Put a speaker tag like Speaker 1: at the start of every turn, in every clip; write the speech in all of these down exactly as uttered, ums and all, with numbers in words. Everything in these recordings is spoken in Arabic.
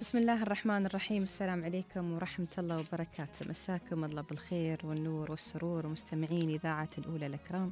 Speaker 1: بسم الله الرحمن الرحيم. السلام عليكم ورحمة الله وبركاته. مساكم الله بالخير والنور والسرور مستمعين إذاعة الأولى الأكرام،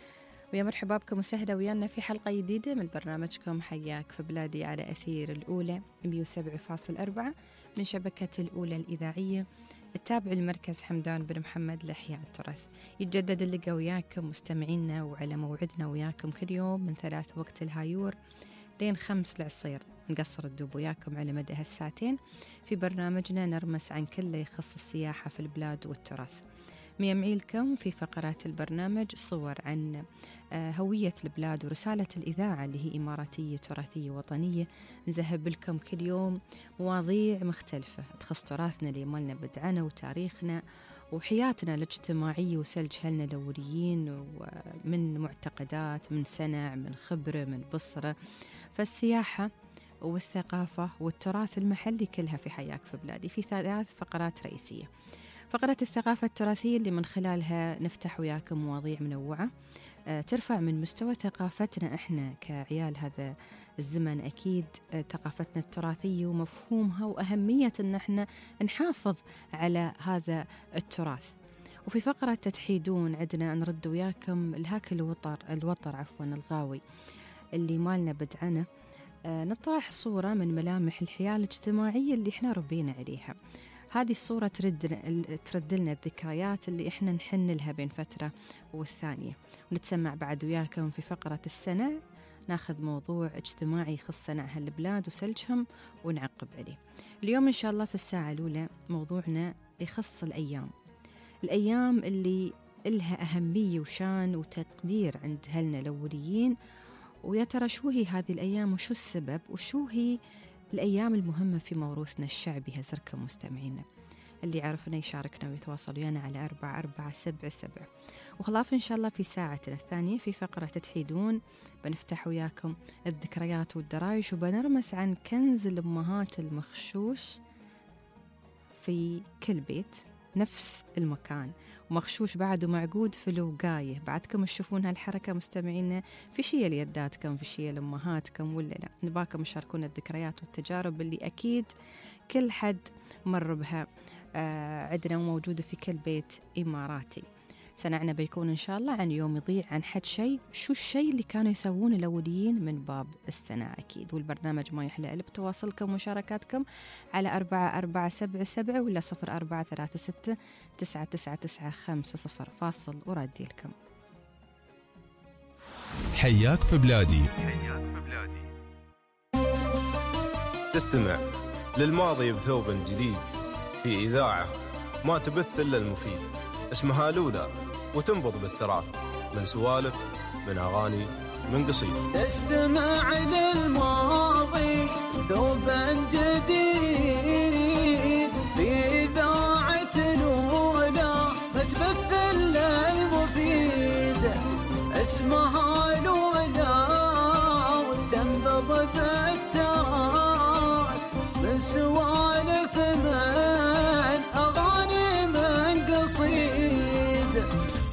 Speaker 1: ويا مرحبا بكم وسهلا ويانا في حلقة جديدة من برنامجكم حياك في بلادي على أثير الأولى مئة وسبعة فاصلة أربعة من شبكة الأولى الإذاعية التابع لمركز حمدان بن محمد لإحياء التراث. يتجدد اللقاء وياكم مستمعينا وعلى موعدنا وياكم كل يوم من ثلاث وقت الهايور لين خمس العصير، نقصر الدوب وياكم على مدى هالساعتين في برنامجنا نرمس عن كل يخص السياحة في البلاد والتراث. ميمعي لكم في فقرات البرنامج صور عن هوية البلاد ورسالة الإذاعة اللي هي إماراتية تراثية وطنية. نذهب لكم كل يوم مواضيع مختلفة تخص تراثنا اللي مالنا بدعنا وتاريخنا وحياتنا الاجتماعية وسلج هلنا الأوليين، ومن معتقدات، من سنع، من خبرة، من بصرة. فالسياحة والثقافة والتراث المحلي كلها في حياك في بلادي في ثلاث فقرات رئيسية. فقرة الثقافة التراثية اللي من خلالها نفتح وياكم مواضيع منوعة ترفع من مستوى ثقافتنا إحنا كعيال هذا الزمن، أكيد ثقافتنا التراثية ومفهومها وأهمية أن إحنا نحافظ على هذا التراث. وفي فقرة تتحيدون عندنا نرد وياكم الهاك الوطر الوطر عفوا الغاوي اللي مالنا بدعنا. نطرح صورة من ملامح الحياة الاجتماعية اللي إحنا ربينا عليها. هذه الصورة ترد ترد لنا الذكريات اللي إحنا نحن لها بين فترة والثانية. ونتسمع بعد وياكم في فقرة السنة، ناخذ موضوع اجتماعي يخص سنع هالبلاد وسلجهم ونعقب عليه. اليوم إن شاء الله في الساعة الأولى موضوعنا يخص الأيام الأيام اللي إلها أهمية وشان وتقدير عند هلنا الأوليين. ويا ترى شو هي هذه الأيام وشو السبب وشو هي الأيام المهمة في موروثنا الشعبي. هزركم مستمعينا اللي يعرفنا يشاركنا ويتواصل ويانا على أربعة أربعة سبعة سبعة. وخلاف إن شاء الله في ساعتنا الثانية في فقرة تتحيدون بنفتح وياكم الذكريات والدرايش وبنرمس عن كنز الأمهات المخشوش في كل بيت نفس المكان، ومخشوش بعد ومعقود في الوقاية. بعدكم تشوفون هالحركة مستمعينا في شيء ليداتكم في شيء لأمهاتكم ولا لا؟ نباكم تشاركون الذكريات والتجارب اللي أكيد كل حد مر بها آه عندنا وموجودة في كل بيت إماراتي. سنعنا بيكون إن شاء الله عن يوم يضيع عن حد شيء، شو الشيء اللي كانوا يسوون الأوليين من باب السنة أكيد. والبرنامج ما يحلى إلا بتواصلكم ومشاركاتكم على أربعة أربعة سبعة سبعة ولا صفر أربعة ثلاثة ستة تسعة تسعة تسعة خمسة صفر. فاصل وردي لكم.
Speaker 2: حياك في بلادي.
Speaker 3: تستمع للماضي بثوب جديد في إذاعة ما تبث إلا المفيد، اسمها لولا وتنبض بالتراث، من سوالف من أغاني من قصيد.
Speaker 4: تستمع للماضي ثوب جديد في إذاعة لولا ما تبث إلا المفيد، اسمها لولا وتنبض بالتراث، من سوالف من أغاني من قصيد.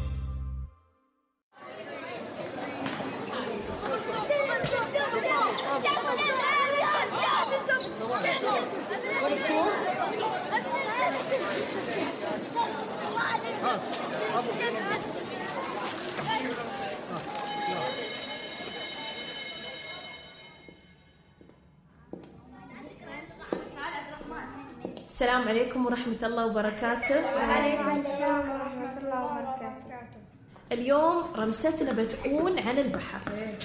Speaker 5: السلام عليكم ورحمة الله وبركاته.
Speaker 6: وعليكم السلام ورحمة الله وبركاته.
Speaker 5: اليوم رمستنا بتكون عن البحر.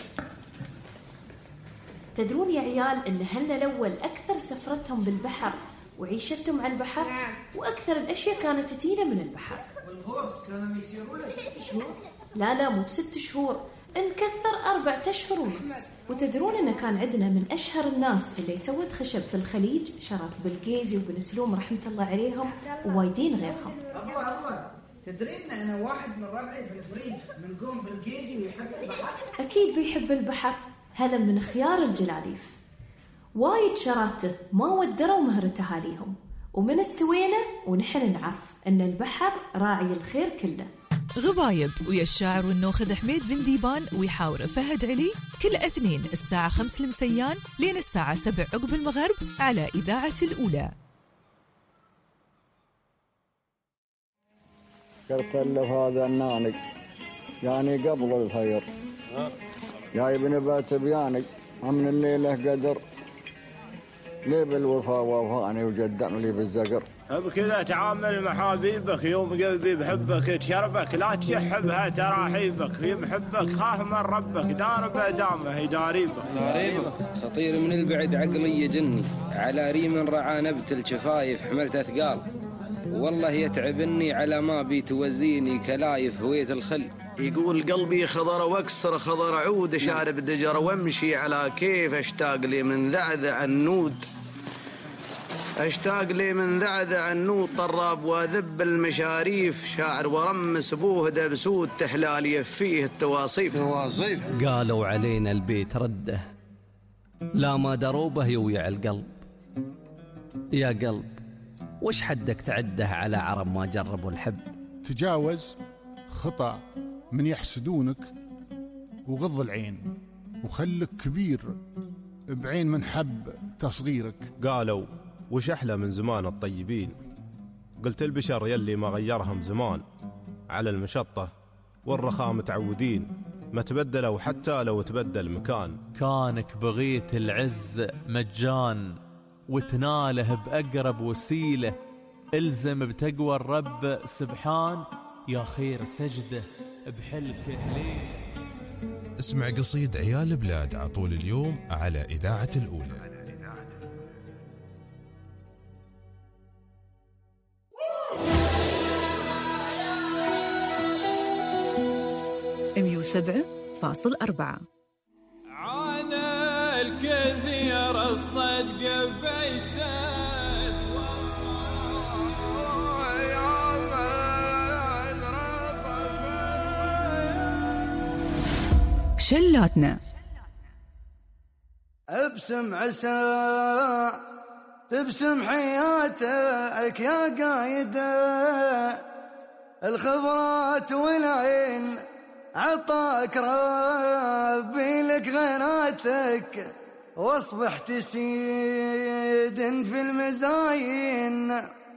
Speaker 5: تدرون يا عيال إن هلنا الأول أكثر سفرتهم بالبحر وعيشتهم على البحر، وأكثر الأشياء كانت تتينا من البحر.
Speaker 7: والغوص كانوا يسيروا له ست شهور.
Speaker 5: لا لا مو بست شهور، انكثر أربعة أشهر ونص. وتدرون إن كان عندنا من أشهر الناس اللي سوت خشب في الخليج شارات بالقيزي وبن سلوم رحمة الله عليهم ووايدين غيرهم.
Speaker 7: أبوه أبوه تدرين أنا واحد من ربعي في الفريج من قوم بالقيزي ويحب البحر.
Speaker 5: أكيد بيحب البحر، هذا من خيار الجلاليف. وايد شراته ما ودروا مهر تهاليهم، ومن استوينا ونحن نعرف أن البحر راعي الخير كله.
Speaker 8: غضايب ويا الشاعر والنوخذ حميد بن ديبان ويحاور فهد علي كل اثنين الساعة خمس المسيان لين الساعة سبع عقب المغرب على إذاعة الأولى.
Speaker 9: قلت له هذا الناني يعني قبل الخير يا ابن بات بياني من الليلة قدر ليه بالوفاء وفاني وجدعني لي بالزقر.
Speaker 10: بكذا تعامل مع حبيبك يوم قلبي بحبك تشربك لا تشحبها تراحيبك في محبك خاف من ربك دار بدامه يداريبك.
Speaker 11: داريبك خطير من البعد عقلي يجني على ريم رعى نبت الشفايف حملت أثقال والله يتعبني على ما بيتوزيني كلايف هوية الخل.
Speaker 12: يقول قلبي خضر واكسر خضر عود شارب دجر وامشي على كيف اشتاق لي من ذعذع النود اشتاق لي من ذعذع النود طراب واذب المشاريف شاعر ورمس بوه دبسود تحلال فيه التواصيف.
Speaker 13: تواصيف قالوا علينا البيت رده لا ما دروبه يويع القلب. يا قلب وش حدك تعده على عرب ما جربوا الحب.
Speaker 14: تجاوز خطأ من يحسدونك وغض العين وخلك كبير بعين من حب تصغيرك.
Speaker 3: قالوا وش أحلى من زمان الطيبين قلت البشر يلي ما غيرهم زمان على المشطة والرخاء متعودين ما تبدلوا حتى لو تبدل مكان.
Speaker 15: كانك بغيت العز مجان وتناله بأقرب وسيلة الزم بتقوى الرب سبحان يا خير سجده بحلك ليلة.
Speaker 2: اسمع قصيد عيال بلاد عطول اليوم على إذاعة الأولى.
Speaker 8: مية وسبعة فاصل أربعة.
Speaker 16: عاد الكثير الصدق بيسد
Speaker 8: شلاتنا.
Speaker 4: ابسم عسى تبسم حياتك يا قايد الخبرات والعين عطاك ربي لك غناتك واصبح تسيد في المزاين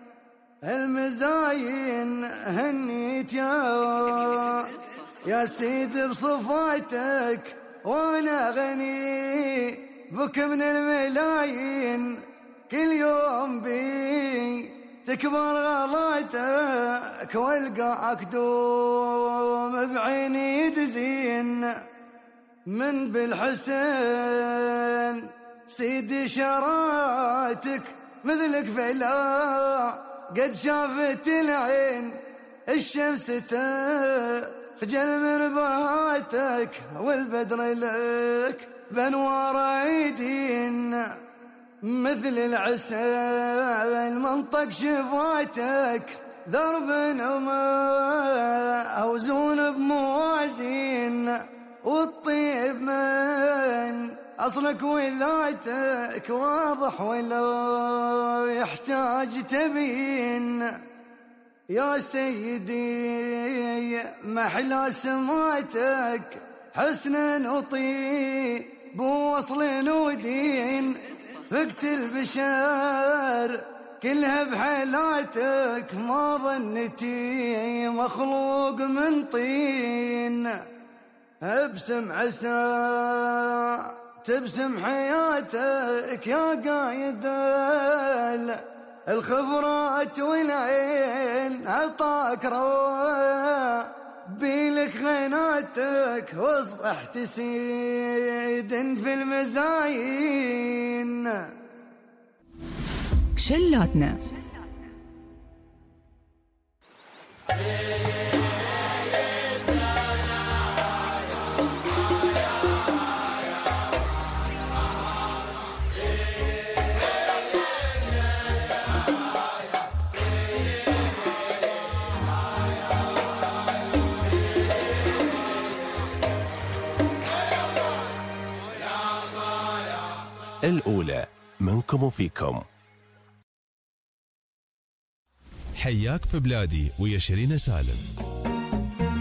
Speaker 4: المزاين هنيت يا يا سيد بصفاتك وانا غني بك من الملايين كل يوم بي تكبر غلاتك والقاك دوم بعيني تزين من بالحسن سيد شراتك مثلك فلا قد شافت العين الشمس تخجل من بهاتك والبدر لك بانوار عيدين مثل العسل منطق شفاتك ضرب وما أوزون بموازين والطيب من أصلك وذاتك واضح ولو يحتاج تبين يا سيدي محلى سماتك حسنا وطيب بوصل ودين فقت البشر كلها بحالاتك ما ظنتي مخلوق من طين ابسم عسى تبسم حياتك يا قايد الخبرات والعين عطاك روا بيلك غناتك واصبحت سيد في المزاين.
Speaker 8: شلاتنا.
Speaker 2: الأولى منكم وفيكم.
Speaker 17: حياك في بلادي ويا شيرين سالم.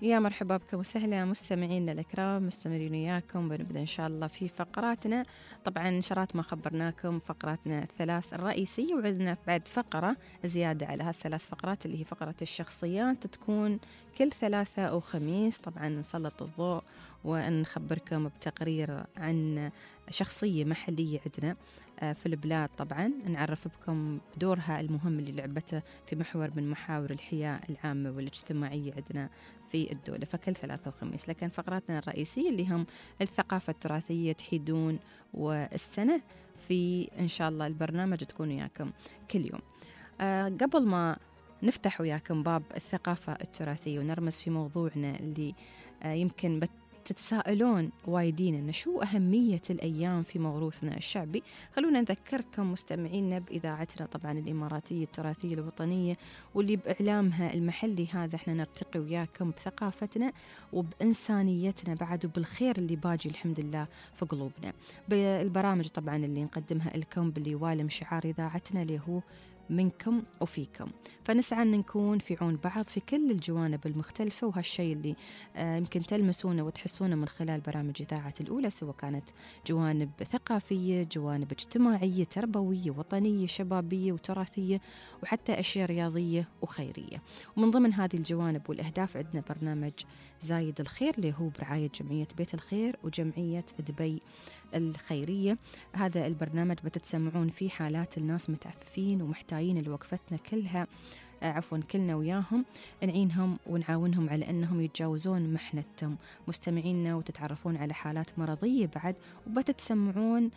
Speaker 1: يا مرحبا بكم وسهلا مستمعينا الأكرام، مستمرين وياكم. بنبدأ إن شاء الله في فقراتنا. طبعا شرات ما خبرناكم فقراتنا الثلاث الرئيسية، وعندنا بعد فقرة زيادة على هالثلاث فقرات اللي هي فقرة الشخصيات، تكون كل ثلاثة وخميس. طبعا نسلط الضوء ونخبركم بتقرير عن شخصية محلية عندنا في البلاد. طبعا نعرف بكم بدورها المهم اللي لعبته في محور من محاور الحياة العامة والاجتماعية عندنا في الدولة، فكل ثلاثة وخميس. لكن فقراتنا الرئيسية اللي هم الثقافة التراثية تحيدون والسنة في إن شاء الله البرنامج تكون وياكم كل يوم. أه قبل ما نفتح وياكم باب الثقافة التراثية ونرمز في موضوعنا اللي أه يمكن بت تتساءلون وايدين أن شو أهمية الأيام في موروثنا الشعبي، خلونا نذكركم مستمعينا بإذاعتنا طبعا الإماراتية التراثية الوطنية، واللي بإعلامها المحلي هذا احنا نرتقي وياكم بثقافتنا وبإنسانيتنا بعد، وبالخير اللي باجي الحمد لله في قلوبنا. بالبرامج طبعا اللي نقدمها لكم باللي يوالم شعار إذاعتنا اللي هو منكم وفيكم، فنسعى أن نكون في عون بعض في كل الجوانب المختلفة، وهالشيء اللي آه يمكن تلمسونه وتحسونه من خلال برامج إذاعة الأولى، سواء كانت جوانب ثقافية، جوانب اجتماعية، تربوية، وطنية، شبابية وتراثية، وحتى أشياء رياضية وخيرية. ومن ضمن هذه الجوانب والأهداف عندنا برنامج زايد الخير اللي هو برعاية جمعية بيت الخير وجمعية دبي الخيرية. هذا البرنامج بتتسمعون فيه حالات الناس متعففين ومحتاجين لوقفتنا كلها آه عفوا كلنا وياهم، نعينهم ونعاونهم على أنهم يتجاوزون محنتهم مستمعينا، وتتعرفون على حالات مرضية بعد، وبتتسمعون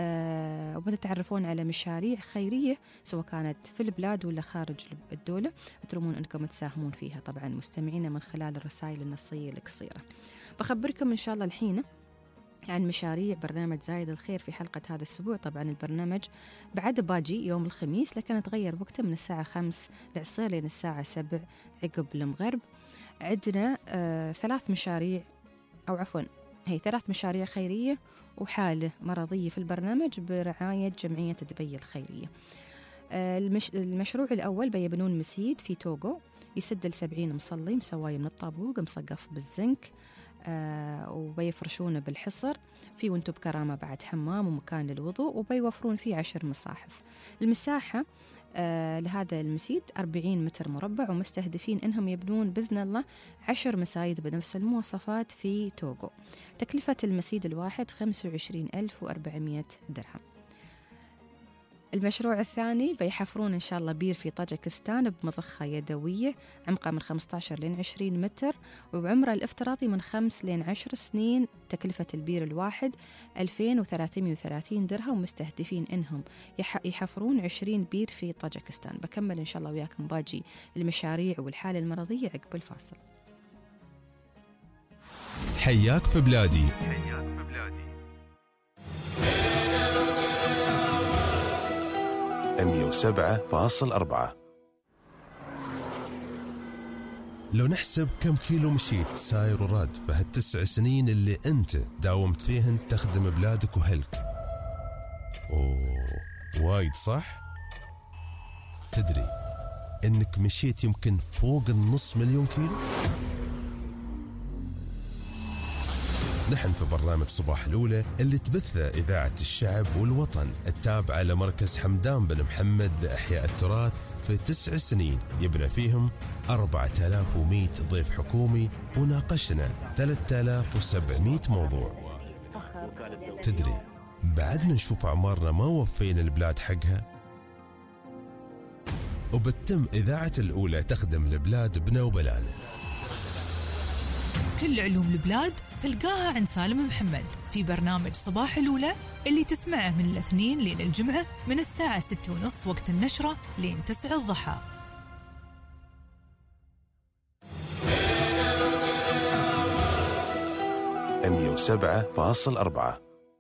Speaker 1: آه وبتتعرفون على مشاريع خيرية سواء كانت في البلاد ولا خارج الدولة، ترمون أنكم تساهمون فيها طبعا مستمعينا من خلال الرسائل النصية القصيرة. بخبركم إن شاء الله الحين عن مشاريع برنامج زايد الخير في حلقة هذا الأسبوع. طبعا البرنامج بعد باجي يوم الخميس، لكن تغير وقته من الساعة خمس العصر لين الساعة سبع عقب المغرب. عندنا آه ثلاث مشاريع أو عفوا هي ثلاث مشاريع خيرية وحالة مرضية في البرنامج برعاية جمعية دبي الخيرية. آه المش... المشروع الأول بيبنون مسيد في توغو يسد لسبعين مصلي مسواي من الطابوق مصقف بالزنك، آه وبيفرشونه بالحصر في وانتو بكرامة بعد حمام ومكان للوضوء، وبيوفرون فيه عشر مصاحف. المساحة آه لهذا المسيد أربعين متر مربع، ومستهدفين إنهم يبنون بإذن الله عشر مسايد بنفس المواصفات في توغو. تكلفة المسيد الواحد خمسة وعشرين ألف وأربعمائة درهم. المشروع الثاني بيحفرون إن شاء الله بير في طاجكستان بمضخة يدوية عمقها من خمسة عشر لين عشرين متر، وعمره الافتراضي من خمس لين عشر سنين. تكلفة البير الواحد ألفين وثلاثمائة وثلاثين درهم، ومستهدفين إنهم يحفرون عشرين بير في طاجكستان. بكمل إن شاء الله وياكم باجي المشاريع والحالة المرضية عقب الفاصل.
Speaker 2: حياك في بلادي.
Speaker 17: مية وسبعة فاصل أربعة.
Speaker 2: لو نحسب كم كيلو مشيت ساير وراد في هالتسع سنين اللي أنت داومت فيهن تخدم بلادك وهلك، أوه وايد صح؟ تدري إنك مشيت يمكن فوق النص مليون كيلو؟ نحن في برنامج صباح الأولى اللي تبثه إذاعة الشعب والوطن التابعة لمركز حمدان بن محمد لإحياء التراث في تسع سنين يبنى فيهم أربعة آلاف ومئة ضيف حكومي، وناقشنا ثلاثة آلاف وسبعمائة موضوع. تدري بعدنا نشوف أعمارنا ما وفينا البلاد حقها، وبتم إذاعة الأولى تخدم البلاد بنا وبلان.
Speaker 8: كل علوم البلاد تلقاها عند سالم محمد في برنامج صباح الأولى اللي تسمعه من الاثنين لين الجمعة من الساعة ستة ونص وقت النشرة لين تسعة الضحى.
Speaker 17: مية وسبعة فاصل أربعة.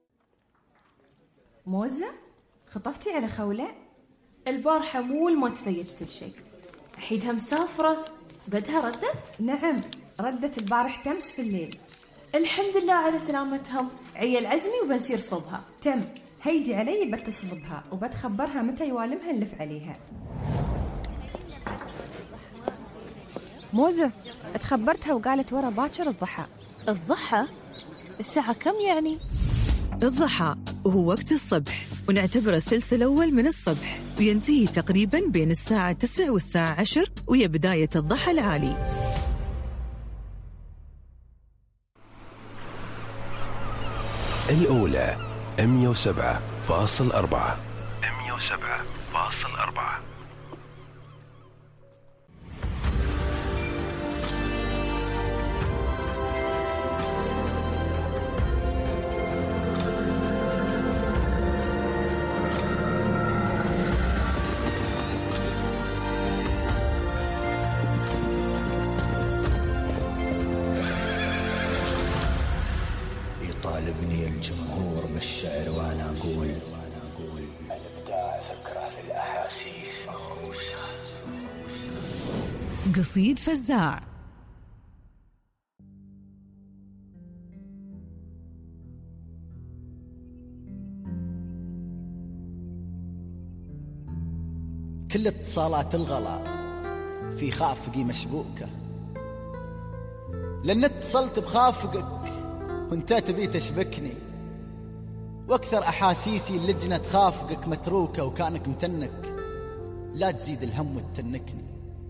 Speaker 5: موزة خطفتي على خولة؟ البارحة مو ما تفيجت الشيء، أحيدها مسافرة بدها ردت؟
Speaker 1: نعم ردت البارح تمس في الليل.
Speaker 5: الحمد لله على سلامتهم، عيل عزمي وبنسير صوبها.
Speaker 1: تم هيدي علي بتصل بها وبتخبرها متى يوالمها نلف عليها. موزة اتخبرتها وقالت ورا باكر الضحى.
Speaker 5: الضحى؟ الساعة كم يعني؟
Speaker 8: الضحى وهو وقت الصبح، ونعتبره الثلث الأول من الصبح، وينتهي تقريباً بين الساعة تسع والساعة عشر، وهي بداية الضحى العالي.
Speaker 17: الأولى مية وسبعة فاصل أربعة مية وسبعة فاصل أربعة.
Speaker 18: يطالبني الجمهور بالشعر وانا اقول الابداع فكره في الاحاسيس مهووسه.
Speaker 8: قصيد فزاع.
Speaker 18: كل اتصالات الغلا في خافقي مشبوكه، لان اتصلت بخافقك وانت تبي تشبكني، واكثر احاسيسي اللجنه تخافقك متروكه، وكانك متنك لا تزيد الهم وتتنكني.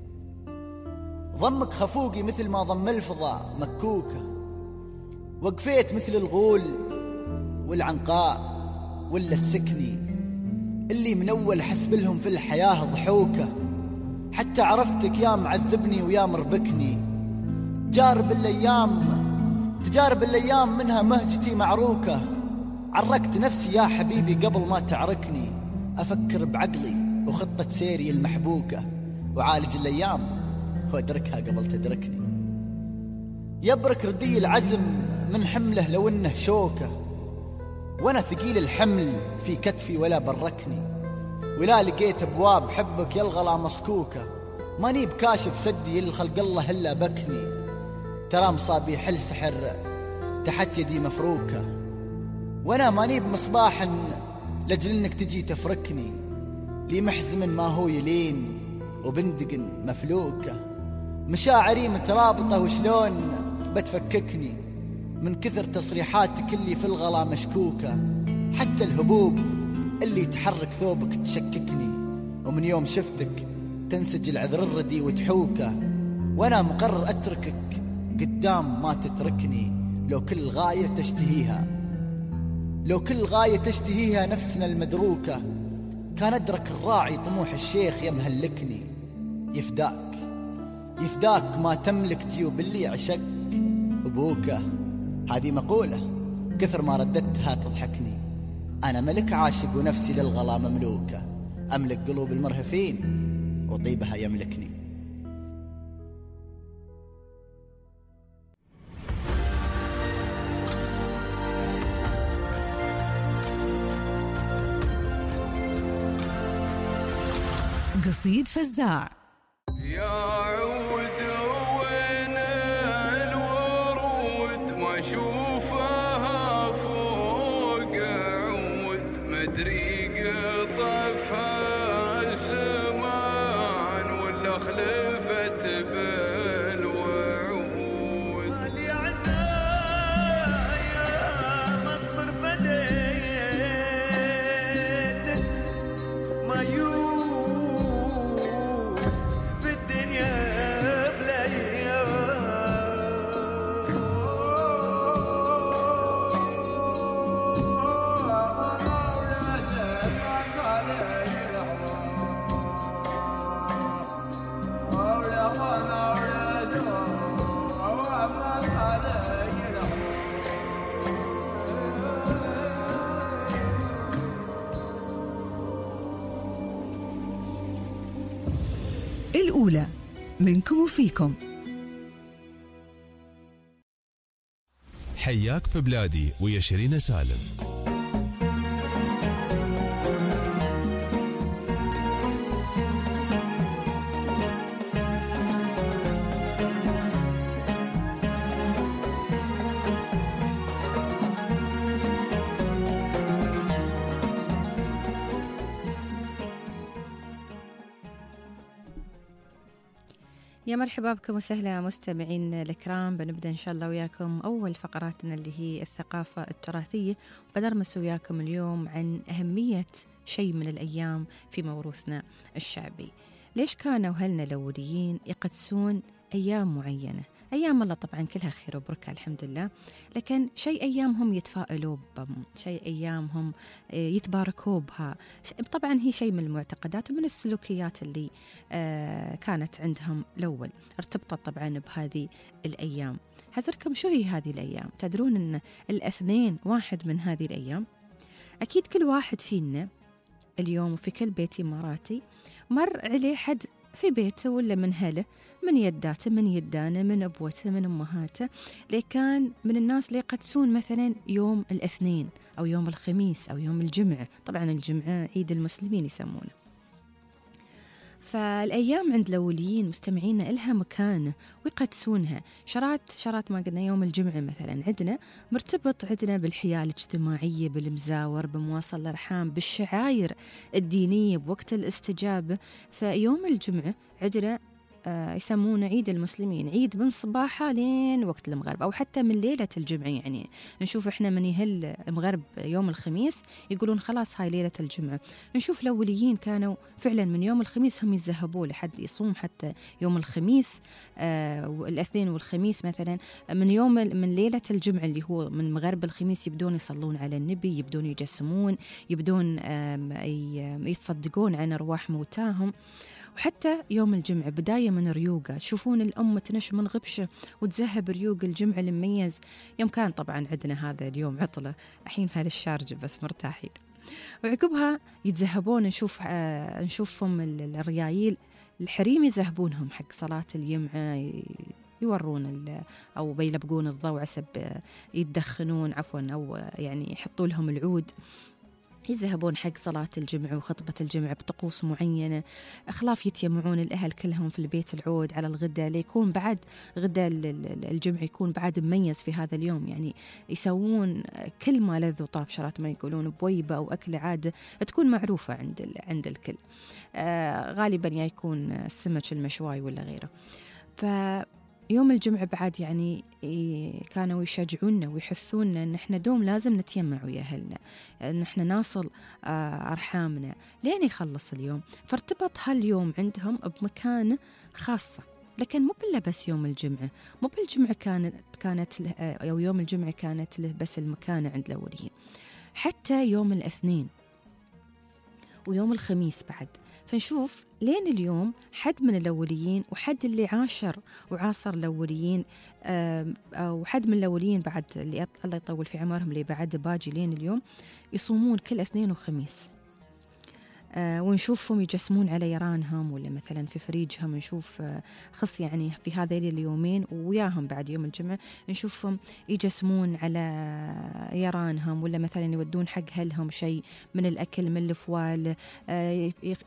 Speaker 18: ضمك خفوقي مثل ما ضم الفضاء مكوكه، وقفيت مثل الغول والعنقاء ولا السكني، اللي من اول حسب لهم في الحياه ضحوكه، حتى عرفتك يا معذبني ويا مربكني. تجارب الايام تجارب الايام منها مهجتي معروكه، عركت نفسي يا حبيبي قبل ما تعركني، افكر بعقلي وخطه سيري المحبوكه، وعالج الايام وادركها قبل تدركني. يبرك ردي العزم من حمله لو انه شوكه، وانا ثقيل الحمل في كتفي ولا بركني، ولا لقيت ابواب حبك يلغلا مسكوكه، ماني بكاشف سدي للخلق الله الا بكني. ترى مصابيح السحر تحت يدي مفروكه، وانا ماني بمصباح لجل انك تجي تفركني، لي محزم ما هو يلين وبندق مفلوكه، مشاعري مترابطه وشلون بتفككني، من كثر تصريحاتك اللي في الغلا مشكوكه، حتى الهبوب اللي تحرك ثوبك تشككني، ومن يوم شفتك تنسج العذر الردي وتحوكه، وانا مقرر اتركك قدام ما تتركني. لو كل غاية تشتهيها لو كل غاية تشتهيها نفسنا المدروكة، كان أدرك الراعي طموح الشيخ يمهلكني. يفداك يفداك ما تملك جيوب اللي عشق أبوكه، هذه مقولة كثر ما رددتها تضحكني. أنا ملك عاشق ونفسي للغلا مملوكة، أملك قلوب المرهفين وطيبها يملكني.
Speaker 8: قصيد فزاع.
Speaker 16: يا عود وين الورود ما اشوفها فوق عود، مدري قطفها السمان ولا خلفت بالوعود. مالي عزايا مصبر فديت ما يو
Speaker 8: الأولى منكم وفيكم.
Speaker 2: حياك في بلادي ويا شيرين سالم.
Speaker 1: يا مرحبا بكم وسهلا مستمعين الكرام. بنبدأ إن شاء الله وياكم أول فقراتنا اللي هي الثقافة التراثية. بنرمس وياكم اليوم عن أهمية شيء من الأيام في موروثنا الشعبي. ليش كانوا أهلنا الأوليين يقدسون أيام معينة؟ أيام الله طبعا كلها خير وبركة الحمد لله، لكن شيء أيامهم يتفائلوا بهم، شيء أيامهم يتباركوا بها. طبعا هي شيء من المعتقدات ومن السلوكيات اللي كانت عندهم الأول، ارتبطت طبعا بهذه الأيام. حذركم شو هي هذه الأيام؟ تدرون أن الاثنين واحد من هذه الأيام؟ أكيد كل واحد فينا اليوم في كل بيت إماراتي مر عليه حد في بيته ولا من هله، من يداته من يدانه من أبوته من أمهاته، اللي كان من الناس اللي يقدسون مثلا يوم الاثنين أو يوم الخميس أو يوم الجمعة. طبعا الجمعة عيد المسلمين يسمونه. فالأيام عند الأوليين مستمعين إلها مكانة ويقدسونها. شرات شرات ما قلنا يوم الجمعة مثلا عندنا مرتبط عندنا بالحياة الاجتماعية، بالمزاور، بمواصل الأرحام، بالشعاير الدينية، بوقت الاستجابة. فيوم الجمعة عندنا آه يسمونه عيد المسلمين، عيد من صباحه لين وقت المغرب، أو حتى من ليلة الجمعة. يعني نشوف إحنا من يهل المغرب يوم الخميس يقولون خلاص هاي ليلة الجمعة. نشوف الأوليين كانوا فعلا من يوم الخميس هم يذهبوا لحد يصوم حتى يوم الخميس، آه الاثنين والخميس مثلا. من يوم من ليلة الجمعة اللي هو من مغرب الخميس يبدون يصلون على النبي، يبدون يجسمون، يبدون يتصدقون عن أرواح موتاهم. وحتى يوم الجمعة بداية من ريوقة، تشوفون الأم تنش من غبشة وتذهب ريوق الجمعة المميز. يوم كان طبعا عندنا هذا اليوم عطلة، الحين هالشارجة بس مرتاحين. وعقبها يتذهبون نشوف آه نشوفهم الريايل الحريم يذهبونهم حق صلاة الجمعة، يورون أو بيلبقون الضوء عسب يتدخنون عفوا أو يعني يحطوا لهم العود، يذهبون حق صلاة الجمعة وخطبة الجمعة بطقوس معينة. أخلاف يتجمعون الأهل كلهم في البيت العود على الغداء، ليكون بعد غداء الجمعة يكون بعد مميز في هذا اليوم. يعني يسوون كل ما لذ وطاب، شرات ما يقولون بويبة أو أكل عادة تكون معروفة عند عند الكل. آه غالبا يا يكون السمك المشواي ولا غيره. ف يوم الجمعة بعد يعني كانوا يشجعونا ويحثونا أن احنا دوم لازم نتيمع ويا أهلنا، أن احنا ناصل أرحامنا لين يخلص اليوم. فارتبط هاليوم عندهم بمكانة خاصة. لكن مو بالله بس يوم الجمعة، مو بالجمعة كانت كانت أو يوم الجمعة كانت له بس المكانة عند الأوليين، حتى يوم الاثنين ويوم الخميس بعد. فنشوف لين اليوم حد من الأوليين وحد اللي عاشر وعاصر الأوليين أو حد من الأوليين بعد اللي الله يطول في عمرهم اللي بعد باجي لين اليوم يصومون كل اثنين وخميس. آه ونشوفهم يجسمون على يرانهم ولا مثلا في فريجهم. نشوف آه خص يعني في هذين اليومين وياهم بعد يوم الجمعة نشوفهم يجسمون على يرانهم، ولا مثلا يودون حق هلهم شيء من الأكل من الفوال، آه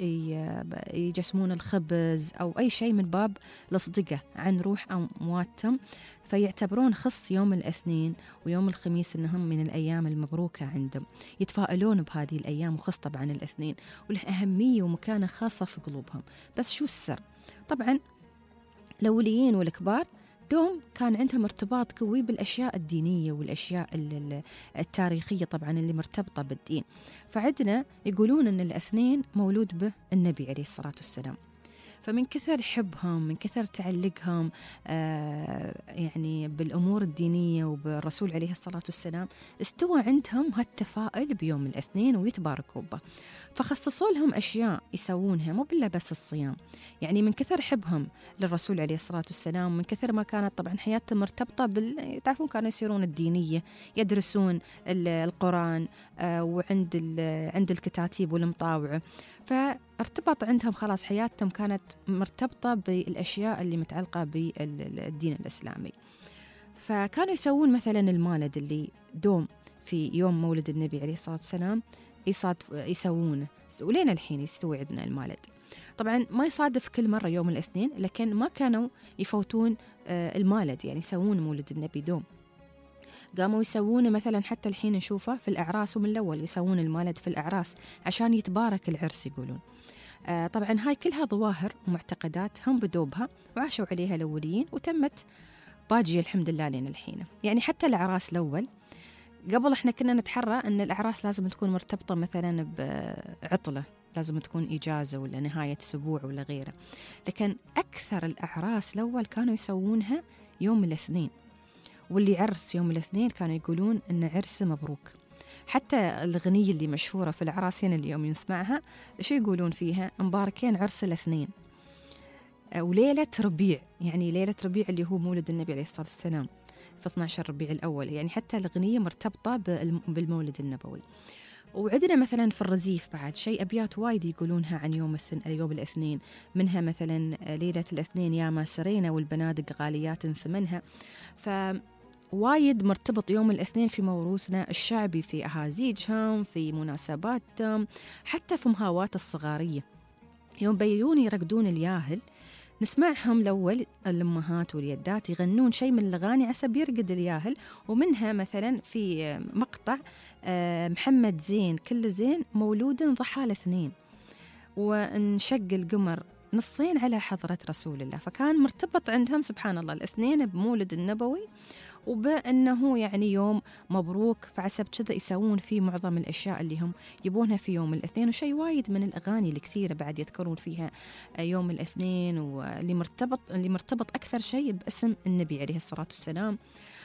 Speaker 1: يجسمون الخبز أو أي شيء من باب الصدقة عن روح أمواتهم. فيعتبرون خص يوم الاثنين ويوم الخميس أنهم من الأيام المبروكة عندهم، يتفائلون بهذه الأيام، وخص طبعا الاثنين وله أهمية ومكانة خاصة في قلوبهم. بس شو السر؟ طبعا الأوليين والكبار دوم كان عندهم ارتباط قوي بالأشياء الدينية والأشياء التاريخية طبعا اللي مرتبطة بالدين. فعندنا يقولون أن الاثنين مولود به النبي عليه الصلاة والسلام. فمن كثر حبهم من كثر تعلقهم آه يعني بالأمور الدينية وبالرسول عليه الصلاة والسلام استوى عندهم هالتفاؤل بيوم الاثنين ويتباركوا به. فخصصوا لهم أشياء يسوونها، مو بالله بس الصيام. يعني من كثر حبهم للرسول عليه الصلاة والسلام، من كثر ما كانت طبعا حياتهم مرتبطة بال تعرفون كانوا يصيرون الدينية، يدرسون القرآن آه وعند عند الكتاتيب والمطاوعة. فارتبط عندهم خلاص حياتهم كانت مرتبطة بالأشياء اللي متعلقة بالدين الإسلامي. فكانوا يسوون مثلا المالد اللي دوم في يوم مولد النبي عليه الصلاة والسلام يصادف يسوونه، ولين الحين يستوي عندنا المالد. طبعا ما يصادف كل مرة يوم الاثنين، لكن ما كانوا يفوتون المالد، يعني يسوون مولد النبي دوم. قاموا يسوونه مثلا حتى الحين نشوفه في الأعراس، ومن الأول يسوون المالد في الأعراس عشان يتبارك العرس يقولون. آه طبعا هاي كلها ظواهر ومعتقدات هم بدوا بها وعاشوا عليها الأوليين وتمت باجية الحمد لله لين الحين. يعني حتى الأعراس الأول قبل إحنا كنا نتحرى أن الأعراس لازم تكون مرتبطة مثلا بعطلة، لازم تكون إجازة ولا نهاية أسبوع ولا غيره، لكن أكثر الأعراس الأول كانوا يسوونها يوم الاثنين، واللي عرس يوم الاثنين كانوا يقولون أن عرسه مبروك. حتى الغنية اللي مشهورة في العراسين اليوم يسمعها شو يقولون فيها؟ مباركين عرس الاثنين وليلة ربيع، يعني ليلة ربيع اللي هو مولد النبي عليه الصلاة والسلام في اثني عشر ربيع الأول، يعني حتى الغنية مرتبطة بالمولد النبوي. وعندنا مثلا في الرزيف بعد شيء أبيات وايد يقولونها عن يوم يوم الاثنين، منها مثلا ليلة الاثنين يا ما سرينا والبنادق غاليات ثمنها. فوايد مرتبط يوم الاثنين في موروثنا الشعبي، في أهازيجهم، في مناسباتهم، حتى في مهاوات الصغارية. يوم بيجون يرقدون الياهل نسمعهم الأول الأمهات واليدات يغنون شيء من الأغاني عسب يرقد الياهل، ومنها مثلا في مقطع محمد زين كل زين مولود ضحى الاثنين وانشق القمر نصين على حضرة رسول الله. فكان مرتبط عندهم سبحان الله الاثنين بمولد النبوي وبأنه يعني يوم مبروك، فعسب كذا يسوون فيه معظم الأشياء اللي هم يبونها في يوم الاثنين. وشيء وايد من الأغاني الكثيرة بعد يذكرون فيها يوم الاثنين، واللي مرتبط اللي مرتبط أكثر شيء باسم النبي عليه الصلاة والسلام.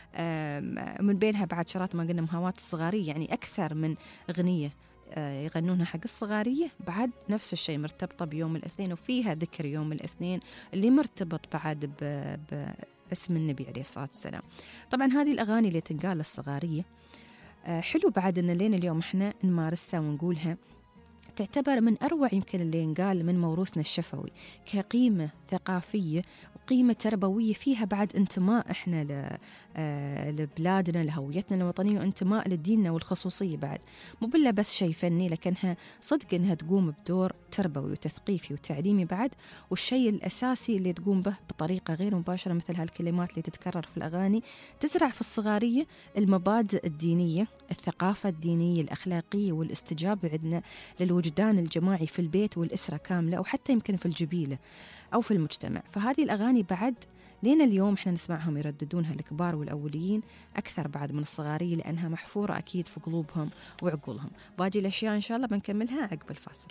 Speaker 1: من بينها بعد شرات ما قلنا مهاوات الصغارية، يعني أكثر من أغنية يغنونها حق الصغارية بعد نفس الشيء مرتبطة بيوم الاثنين، وفيها ذكر يوم الاثنين اللي مرتبط بعد ب, ب اسم النبي عليه الصلاة والسلام. طبعا هذه الأغاني اللي تنقال الصغارية حلو بعد أن لين اليوم إحنا نمارسها ونقولها، تعتبر من أروع يمكن اللي ينقال من موروثنا الشفوي كقيمة ثقافية وقيمة تربوية، فيها بعد انتماء إحنا لبلادنا لهويتنا الوطنية وانتماء لديننا والخصوصية بعد، مو بلا بس شيء فني، لكنها صدق إنها تقوم بدور تربوي وتثقيفي وتعليمي بعد. والشيء الأساسي اللي تقوم به بطريقة غير مباشرة مثل هالكلمات اللي تتكرر في الأغاني تزرع في الصغارية المبادئ الدينية، الثقافة الدينية الأخلاقية والاستجابة عندنا للوجدان الجماعي في البيت والأسرة كاملة، أو حتى يمكن في الجبيلة أو في المجتمع. فهذه الأغاني بعد لين اليوم إحنا نسمعهم يرددونها الكبار والأوليين أكثر بعد من الصغارية، لأنها محفورة أكيد في قلوبهم وعقولهم. باقي الأشياء إن شاء الله بنكملها عقب الفاصل.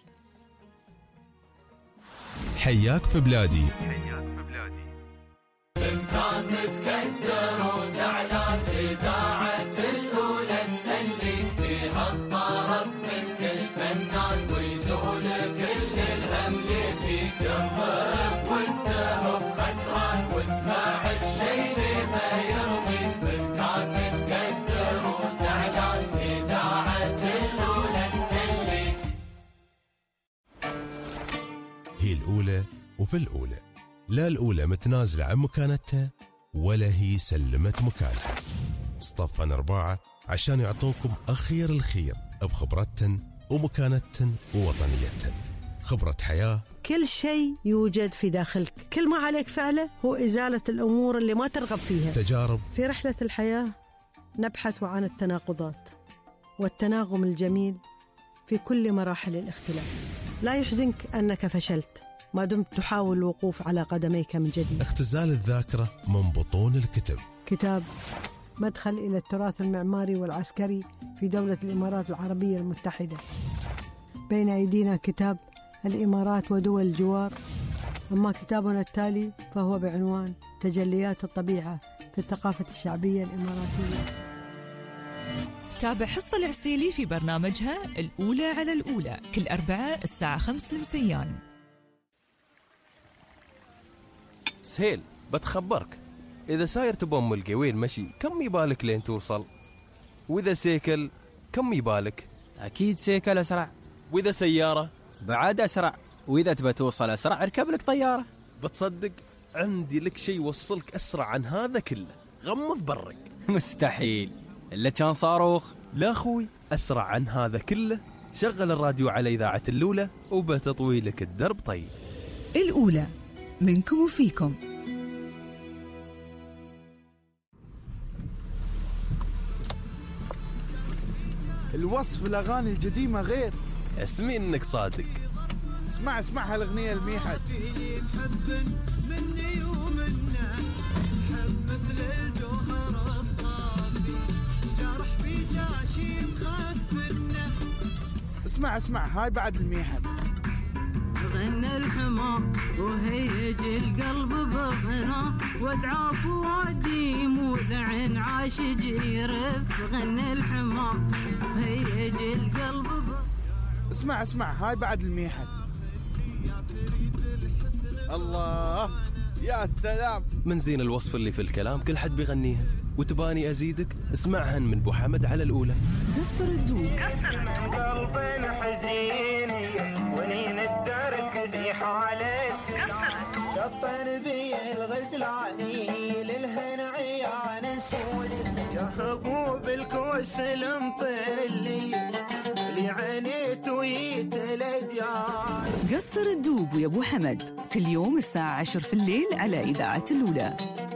Speaker 2: حياك في بلادي.
Speaker 16: فنان متكدر وزعلان إذاعة الأولى تسليك فيها الطرب من كل فنان ويزول كل الهم اللي فيك جنبك وانت هو خسران واسمع الشي ما يرضيك. فنان متكدر وزعلان إذاعة الأولى تسليك.
Speaker 2: هي الأولى وفي الأولى، لا الأولى متنازلة عن مكانتها ولا هي سلمت مكانها. اصطفن أربعة عشان يعطوكم أخير الخير بخبرتهن ومكانتهن ووطنيتهن. خبرة حياة،
Speaker 19: كل شيء يوجد في داخلك، كل ما عليك فعله هو إزالة الأمور اللي ما ترغب فيها.
Speaker 2: تجارب
Speaker 19: في رحلة الحياة نبحث عن التناقضات والتناغم الجميل في كل مراحل الاختلاف. لا يحزنك أنك فشلت ما دمت تحاول الوقوف على قدميك من جديد.
Speaker 2: اختزال الذاكرة من بطون الكتب.
Speaker 19: كتاب مدخل إلى التراث المعماري والعسكري في دولة الإمارات العربية المتحدة. بين أيدينا كتاب الإمارات ودول الجوار، أما كتابنا التالي فهو بعنوان تجليات الطبيعة في الثقافة الشعبية الإماراتية.
Speaker 8: تابع حصة العسيلي في برنامجها الأولى على الأولى كل أربعاء الساعة خمس المسيان.
Speaker 17: سهيل بتخبرك، إذا ساير تبون ملقي وين مشي كم يبالك لين توصل؟ وإذا سيكل كم يبالك؟
Speaker 20: أكيد سيكل أسرع.
Speaker 17: وإذا سيارة
Speaker 20: بعد أسرع. وإذا تبى توصل أسرع اركب لك طيارة.
Speaker 17: بتصدق عندي لك شيء يوصلك أسرع عن هذا كله، غمض برك.
Speaker 20: مستحيل إلا كان صاروخ.
Speaker 17: لا أخوي، أسرع عن هذا كله. شغل الراديو على إذاعة الأولى وبتطويلك الدرب طيب.
Speaker 8: الأولى منكم وفيكم.
Speaker 21: الوصف الأغاني القديمة غير.
Speaker 17: اسمي إنك صادق.
Speaker 14: اسمع اسمع هالأغنية الميحد.
Speaker 16: محب مني ومنه حب مثل الجوهر الصافي جرح في جاشي مخفنه.
Speaker 14: اسمع اسمع هاي بعد الميحد.
Speaker 21: غنى الحمار وهيج القلب بغنى وادعى فؤادي مولع عاش جيرف. غنى الحمار وهيج القلب بغنى.
Speaker 14: اسمع اسمع هاي بعد الميحد. الله يا سلام،
Speaker 17: من زين الوصف اللي في الكلام كل حد بيغنيها، وتباني أزيدك اسمعهن من بو حمد على الأولى.
Speaker 21: قصر الدوب
Speaker 16: قلبي حزين ونين الدرك ذي حالك شطن بي الغزل عليل الهن عيان سود يا حبوب الكوس المطلي اللي عانيت ويتلديان.
Speaker 8: قصر الدوب ويا ابو حمد كل يوم الساعة عشر في الليل على إذاعة الأولى.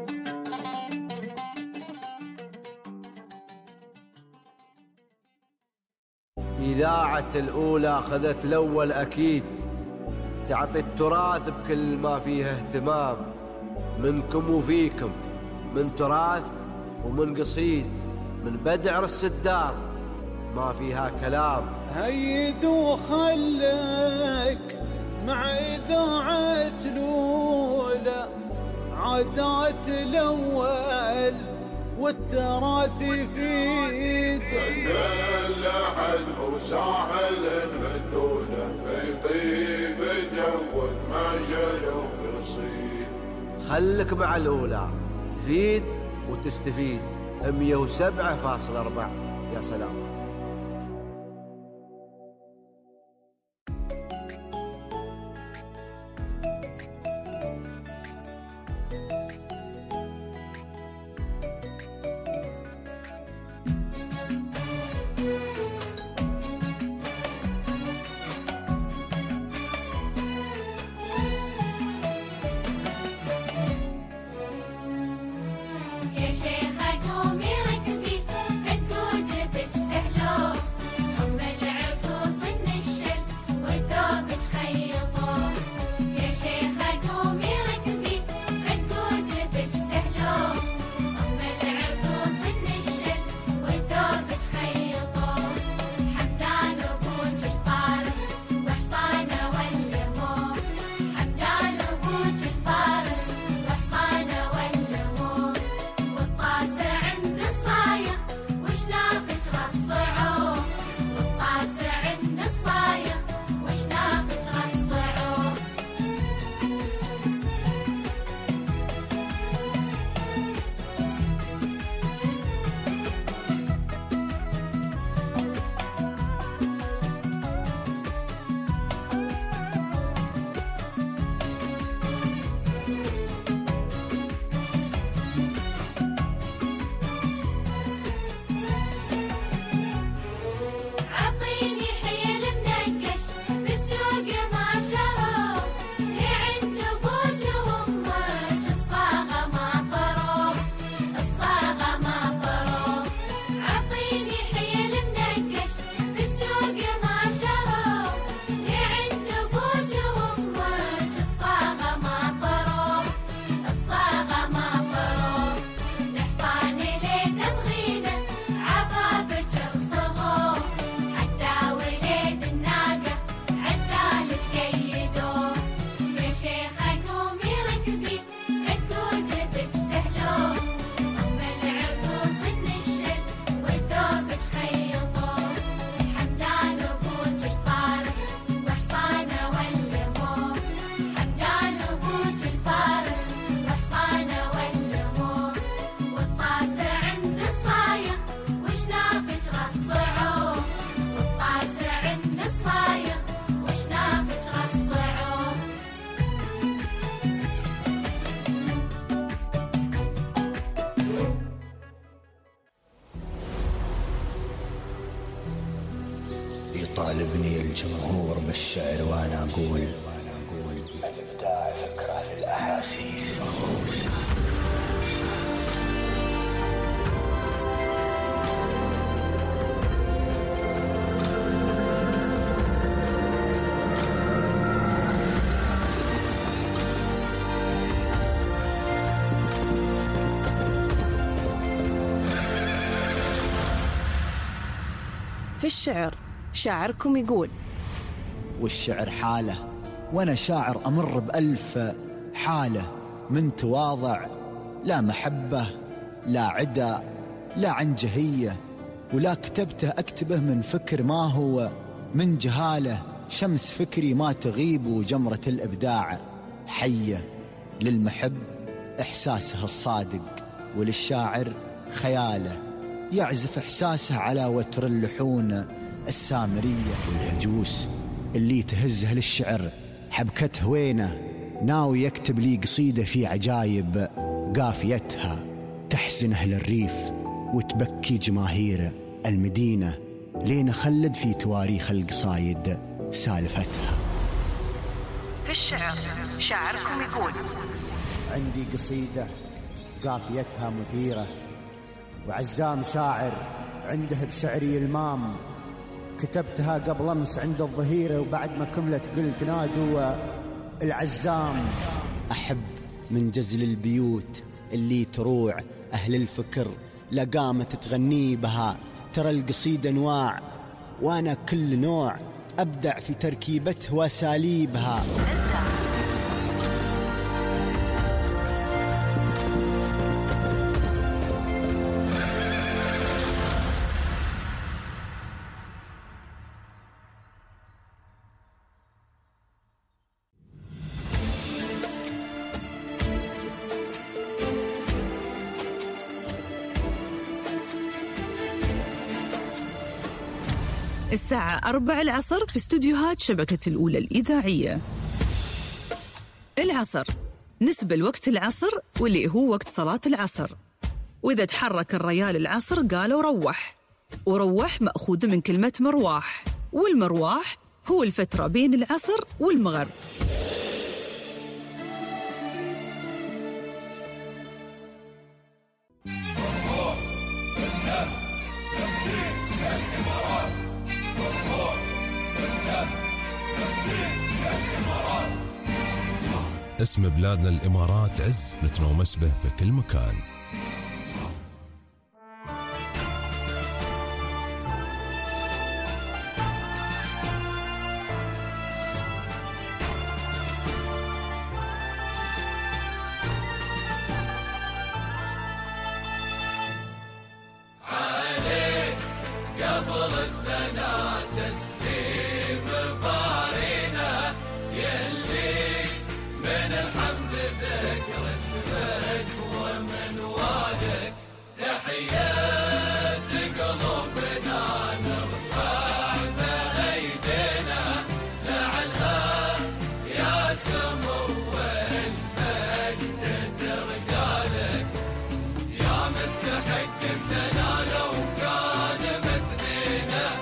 Speaker 12: إذاعة الأولى أخذت الأول أكيد، تعطي التراث بكل ما فيه اهتمام، منكم وفيكم، من تراث ومن قصيد، من بدع السدار ما فيها كلام.
Speaker 16: هيد وخلك مع إذاعة الأولى عادات الأول والتراث يفيد.
Speaker 22: اللحن وساحل المدونة يطيب جوك ما جلو قصيد.
Speaker 12: خلك مع الأولى تفيد وتستفيد. مية وسبعة فاصلة أربعة. يا سلام.
Speaker 23: يطالبني الجمهور بالشعر وانا اقول الابداع فكره في الاحاسيس.
Speaker 21: في الشعر شاعركم يقول:
Speaker 18: والشعر حالة وأنا شاعر أمر بألف حالة، من تواضع لا محبة لا عدا لا عنجهية، ولا كتبته أكتبه من فكر ما هو من جهالة، شمس فكري ما تغيب وجمرة الإبداع حية، للمحب إحساسه الصادق وللشاعر خياله، يعزف إحساسه على وتر اللحون السامرية، والهجوس اللي تهزه للشعر حبكته وينه، ناوي يكتب لي قصيدة في عجايب قافيتها، تحزنه للريف وتبكي جماهير المدينة، لين خلد في تواريخ القصايد سالفتها.
Speaker 21: في الشعر شاعركم يقول:
Speaker 18: عندي قصيدة قافيتها مثيرة، وعزام شاعر عنده بشعري المام، كتبتها قبل أمس عند الظهيرة، وبعد ما كملت قلت نادوا العزام. أحب من جزل البيوت اللي تروع أهل الفكر، لقامة تغني بها، ترى القصيدة أنواع وأنا كل نوع أبدع في تركيبته وأساليبها.
Speaker 8: الساعة أربع العصر في استوديوهات شبكة الأولى الإذاعية. العصر نسبة لوقت العصر واللي هو وقت صلاة العصر، وإذا تحرك الريال العصر قالوا روح، وروح مأخوذ من كلمة مرواح، والمرواح هو الفترة بين العصر والمغرب.
Speaker 2: اسم بلادنا الإمارات عز نتنومس به في كل مكان.
Speaker 6: عليك قبل الثناء تسليم بارينا، يلي من الحمد ذكر اسمك ومن والك، تحيات قلوبنا نرفع بأيدينا، لعلها يا سمو المجد ترقالك، يا مستحق الثناء لو كان مثلنا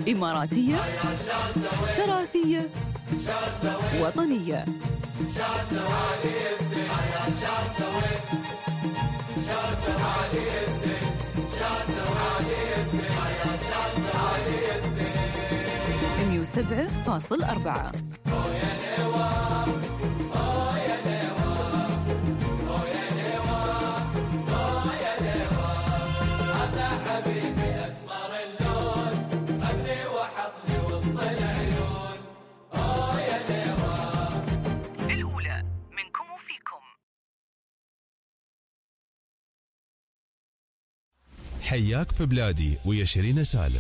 Speaker 8: إماراتية، تراثية، وطنية. مية وسبعة فاصل أربعة.
Speaker 2: حياك في بلادي ويا شيرين سالم.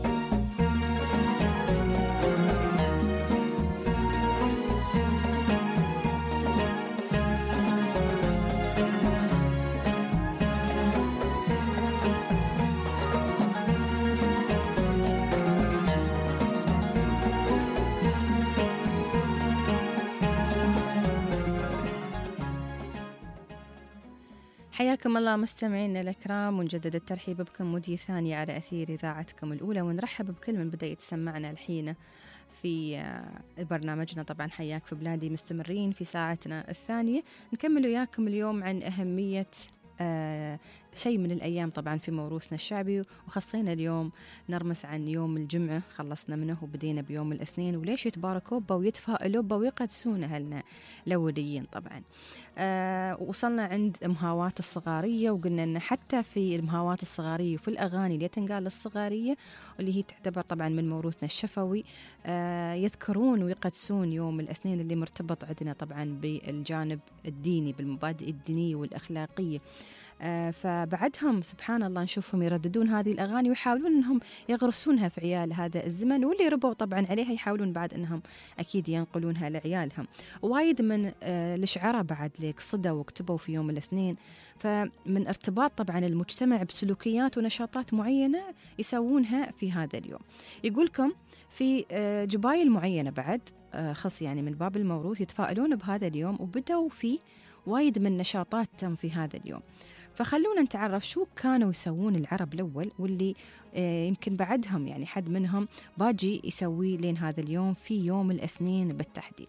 Speaker 1: حياكم الله مستمعينا الأكرام، ونجدد الترحيب بكم مدية ثانية على أثير إذاعتكم الأولى، ونرحب بكل من بدأ يتسمعنا الحين في برنامجنا. طبعا حياك في بلادي مستمرين في ساعتنا الثانية، نكمل وياكم اليوم عن أهمية آه شيء من الأيام طبعا في موروثنا الشعبي، وخصينا اليوم نرمس عن يوم الجمعة، خلصنا منه وبدينا بيوم الاثنين، وليش يتباركوا به ويتفائلوا به ويقدسون أهلنا الأوليين. طبعا آه وصلنا عند مهاوات الصغارية، وقلنا أن حتى في المهاوات الصغارية وفي الأغاني اللي تنقال الصغارية واللي هي تعتبر طبعا من موروثنا الشفوي، آه يذكرون ويقدسون يوم الاثنين اللي مرتبط عندنا طبعا بالجانب الديني، بالمبادئ الدينية والأخلاقية. آه فبعدهم سبحان الله نشوفهم يرددون هذه الأغاني ويحاولون أنهم يغرسونها في عيال هذا الزمن، واللي ربوا طبعا عليها يحاولون بعد أنهم أكيد ينقلونها لعيالهم. وايد من آه الشعراء بعد ليك صدوا وكتبوا في يوم الاثنين، فمن ارتباط طبعا المجتمع بسلوكيات ونشاطات معينة يسوونها في هذا اليوم. يقولكم في آه جبايل معينة بعد آه خص يعني من باب الموروث يتفائلون بهذا اليوم، وبدأوا في وايد من نشاطات تم في هذا اليوم. فخلونا نتعرف شو كانوا يسوون العرب الأول، واللي آه يمكن بعدهم يعني حد منهم باجي يسوي لين هذا اليوم في يوم الاثنين بالتحديد.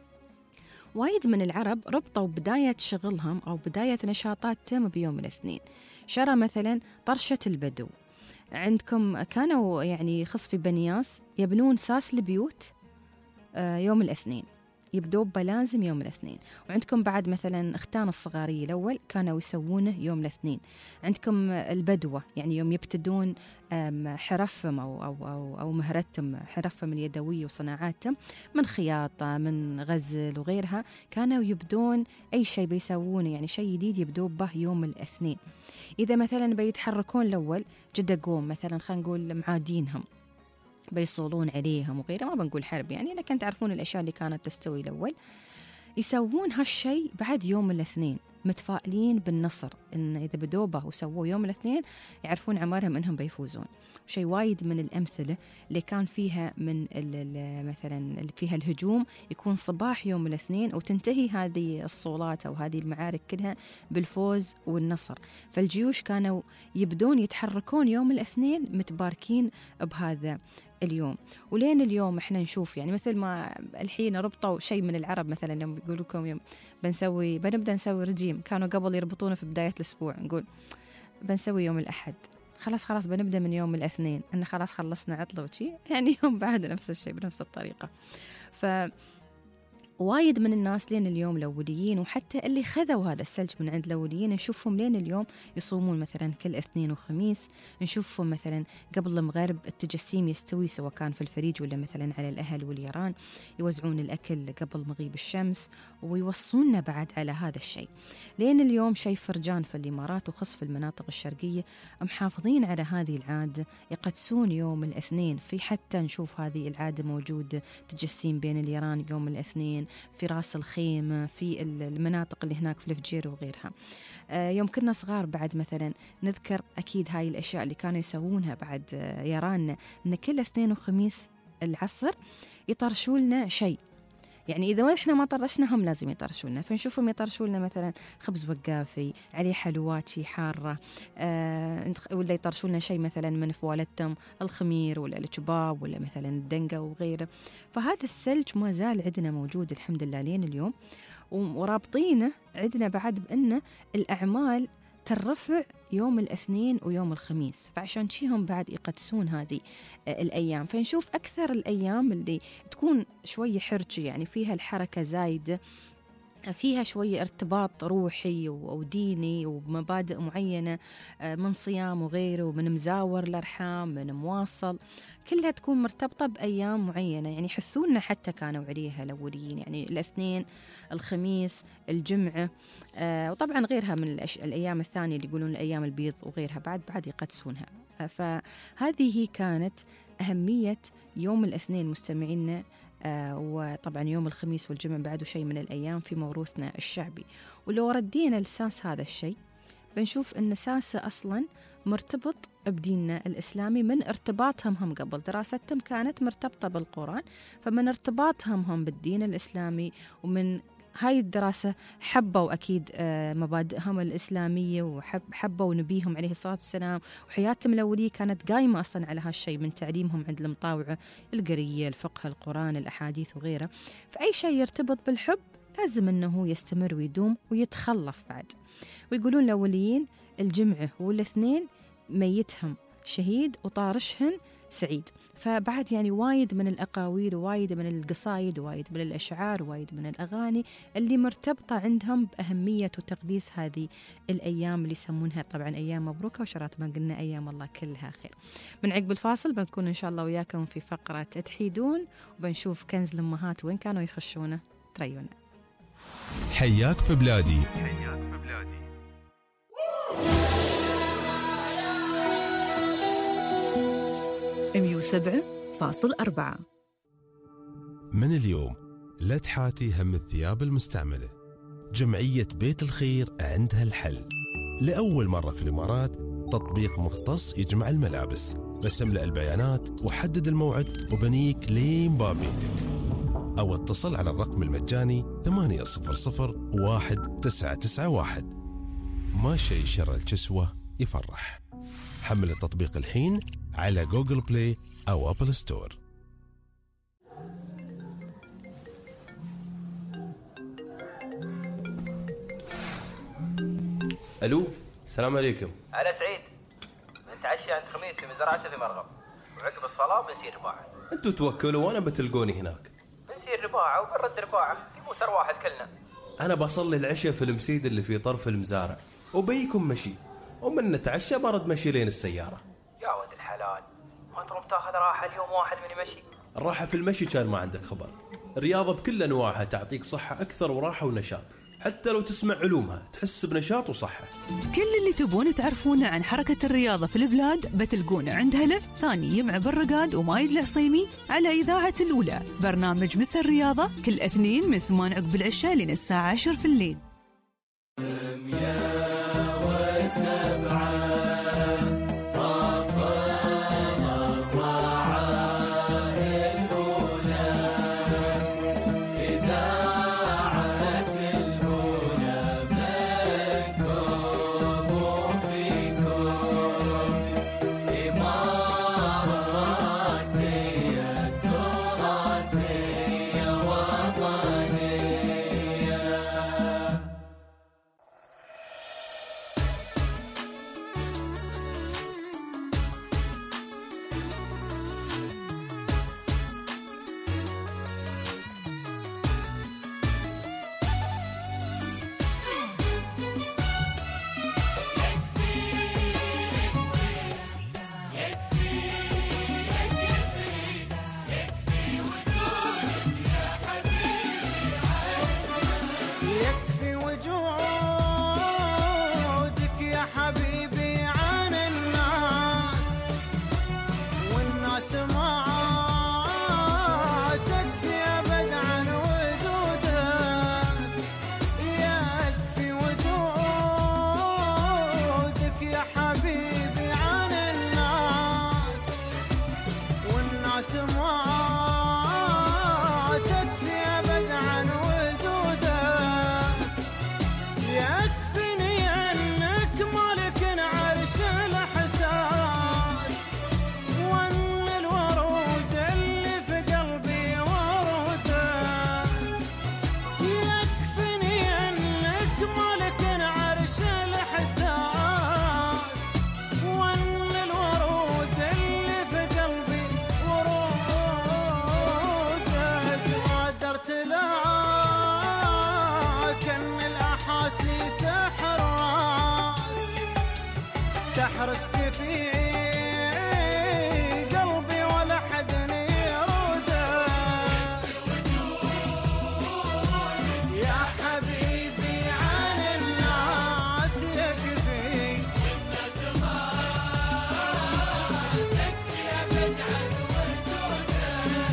Speaker 1: وايد من العرب ربطوا بداية شغلهم أو بداية نشاطاتهم بيوم الاثنين. شرى مثلا طرشة البدو، عندكم كانوا يعني خص في بنياس يبنون ساس البيوت آه يوم الاثنين، يبدوا بلازم يوم الاثنين. وعندكم بعد مثلا اختان الصغارية الأول كانوا يسوونه يوم الاثنين. عندكم البدوة يعني يوم يبتدون حرفهم أو, أو, أو, أو مهرتهم، حرفهم اليدوية وصناعاتهم من خياطة من غزل وغيرها، كانوا يبدون أي شيء بيسوونه يعني شيء جديد يبدوا به يوم الاثنين. إذا مثلا بيتحركون الأول جدا قوم مثلا خلينا نقول معادينهم بيصولون عليهم وغيره، ما بنقول حرب يعني، لكن تعرفون الأشياء اللي كانت تستوي الأول، يسوون هالشيء بعد يوم الاثنين متفائلين بالنصر، إن إذا بدوبه وسووه يوم الاثنين يعرفون عمرهم إنهم بيفوزون. شيء وايد من الأمثلة اللي كان فيها من مثلا اللي فيها الهجوم يكون صباح يوم الاثنين، وتنتهي هذه الصولات أو هذه المعارك كلها بالفوز والنصر. فالجيوش كانوا يبدون يتحركون يوم الاثنين متباركين بهذا اليوم. ولين اليوم احنا نشوف يعني مثل ما الحين ربطوا شيء من العرب، مثلا لما يقولوا لكم يوم بنسوي بنبدأ نسوي رجيم، كانوا قبل يربطونه في بداية الأسبوع، نقول بنسوي يوم الأحد، خلاص خلاص بنبدأ من يوم الاثنين، أن خلاص خلصنا عطلة وشي، يعني يوم بعد نفس الشيء بنفس الطريقة. ف وايد من الناس لين اليوم الأوليين، وحتى اللي خذوا هذا السلج من عند الأوليين نشوفهم لين اليوم يصومون مثلا كل اثنين وخميس. نشوفهم مثلا قبل المغرب التجسيم يستوي سواء كان في الفريج ولا مثلا على الأهل واليران، يوزعون الأكل قبل مغيب الشمس ويوصوننا بعد على هذا الشيء. لين اليوم شيء فرجان في الإمارات وخص في المناطق الشرقية محافظين على هذه العادة، يقدسون يوم الاثنين. في حتى نشوف هذه العادة موجودة تجسيم بين اليران يوم الاثنين، في راس الخيمة، في المناطق اللي هناك في الفجير وغيرها. يوم كنا صغار بعد مثلا نذكر أكيد هاي الأشياء اللي كانوا يسوونها بعد يرانا، أن كل اثنين وخميس العصر يطرشوا لنا شيء، يعني إذا إحنا ما طرشناهم لازم يطرشونا، فنشوفهم يطرشوا لنا مثلا خبز وقافي عليه حلوات شي حارة، آه ولا يطرشوا لنا شيء مثلا من فوالتهم الخمير ولا الكباب ولا مثلا الدنقة وغيره. فهذا الثلج ما زال عندنا موجود الحمد لله لين اليوم، ورابطينه عندنا بعد بأن الأعمال ترفع يوم الاثنين ويوم الخميس، فعشان شيهم بعد يقدسون هذه الأيام. فنشوف أكثر الأيام اللي تكون شوية حرجة، يعني فيها الحركة زايدة، فيها شوية ارتباط روحي وديني ومبادئ معينة من صيام وغيره، ومن مزاور الأرحام من مواصل، كلها تكون مرتبطة بأيام معينة. يعني حثونا حتى كانوا عليها الأولين، يعني الاثنين الخميس الجمعة، آه وطبعا غيرها من الأيام الثانية اللي يقولون الأيام البيض وغيرها بعد بعد يقدسونها. آه فهذه كانت أهمية يوم الاثنين مستمعينا. آه وطبعا يوم الخميس والجمعة بعده شيء من الأيام في موروثنا الشعبي. ولو ردينا لساس هذا الشيء بنشوف أن ساسه أصلا مرتبط بديننا الإسلامي، من ارتباطهم هم قبل دراستهم كانت مرتبطة بالقرآن، فمن ارتباطهم هم بالدين الإسلامي ومن هاي الدراسة حبوا أكيد مبادئهم الإسلامية، وحبوا نبيهم عليه الصلاة والسلام، وحياتهم الأولية كانت قايمة أصلا على هالشيء من تعليمهم عند المطاوعة القرية، الفقه، القرآن، الأحاديث وغيره. فأي شيء يرتبط بالحب لازم أنه يستمر ويدوم ويتخلف بعد. ويقولون الأوليين الجمعة والاثنين ميتهم شهيد وطارشهن سعيد. فبعد يعني وايد من الأقاويل ووايد من القصايد ووايد من الأشعار ووايد من الأغاني اللي مرتبطة عندهم بأهمية وتقديس هذه الأيام اللي يسمونها طبعا أيام مبروكة، وشرات ما قلنا أيام الله كلها خير. من عقب الفاصل بنكون إن شاء الله وياكم في فقرة تحيدون، وبنشوف كنز الأمهات وين كانوا يخشونه. تريونا.
Speaker 2: حياك في بلادي.
Speaker 8: مية وسبعة فاصل أربعة.
Speaker 2: من اليوم لا تحاتي هم الثياب المستعملة. جمعية بيت الخير عندها الحل. لأول مرة في الإمارات تطبيق مختص يجمع الملابس. بس املأ البيانات وحدد الموعد وبنيك لين باب بيتك، أو اتصل على الرقم المجاني ثمانية صفر صفر واحد تسعة تسعة واحد. ما شيء شر الكسوة يفرح. حمل التطبيق الحين على جوجل بلاي أو أبل ستور.
Speaker 17: ألو، السلام عليكم.
Speaker 7: على سعيد، نتعشى عند خميس في مزرعته في مرغب، وعقب الصلاة بنسير رباعة.
Speaker 17: أنتوا توكلوا وأنا بتلقوني هناك.
Speaker 7: بنسير رباعة وبنرد رباعة في موسر واحد كلنا.
Speaker 17: أنا بصلي العشاء في المسيد اللي في طرف المزارع، وبيكم مشي، ومن نتعشى برد مشي لين السيارة.
Speaker 7: يا ولد الحلال، ما تروم تاخذ راحة اليوم واحد من يمشي؟
Speaker 17: الراحة في المشي كان ما عندك خبر. الرياضة بكل أنواعها تعطيك صحة أكثر وراحة ونشاط، حتى لو تسمع علومها تحس بنشاط وصحة.
Speaker 8: كل اللي تبون تعرفونه عن حركة الرياضة في البلاد بتلقونه عند هلا ثاني يمع بالرقاد ومايد العصيمي على إذاعة الأولى في برنامج مس الرياضة كل اثنين من ثمان عقب العشاء لين الساعة عشر في الليل.
Speaker 16: ترسك في قلبي ولا حد يرده يا حبيبي عن الناس يكفي والناس ما تكفي أبد عن وجوده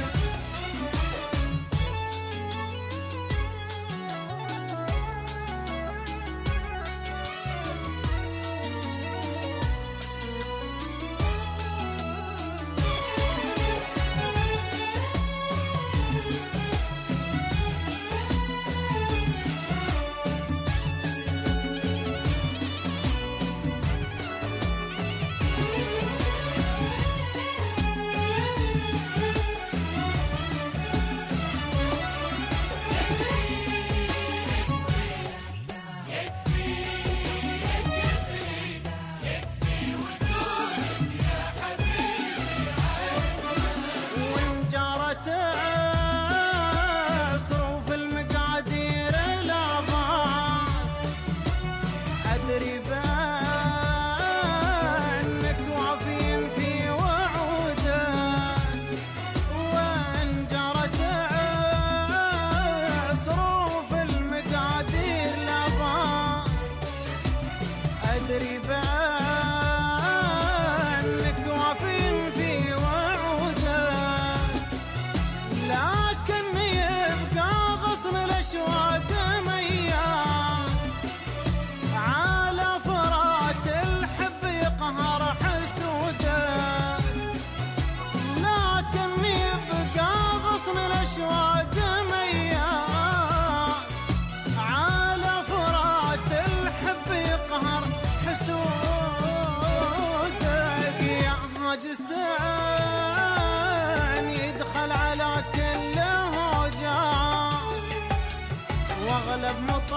Speaker 16: جسان يدخل على كل هجاس واغلب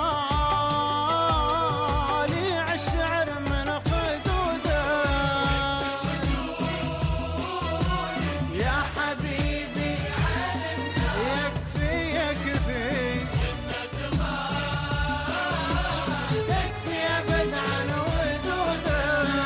Speaker 16: مطالع الشعر من خدوده يا حبيبي يكفي يكفي والناس ما تكفي أبد عن وجوده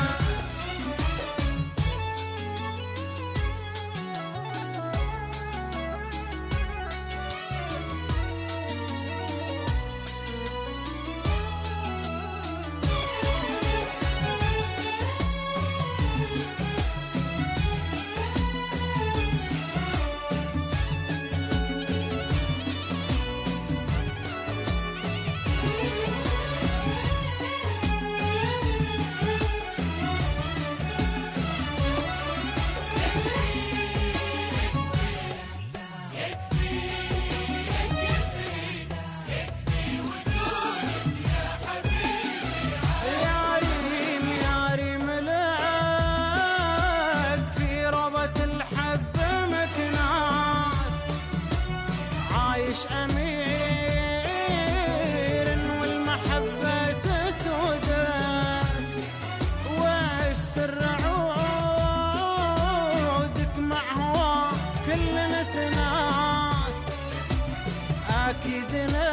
Speaker 16: أكيد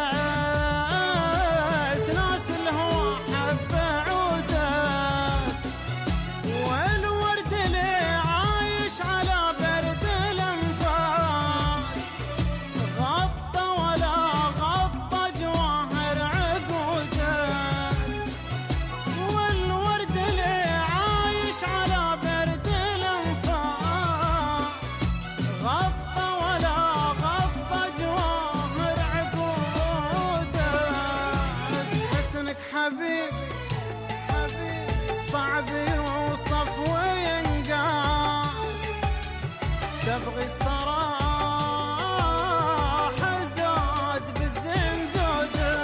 Speaker 16: ناس ناس الهوى حب عودك والورد اللي عايش على برد الأنفاس غطى ولا غطى جواهر عقودك والورد اللي عايش على برد الأنفاس غطى ولا غطى جواهر حبيبي حبيبي صعب يوصف وينقاس تبغي الصراحة زاد بالزين زوده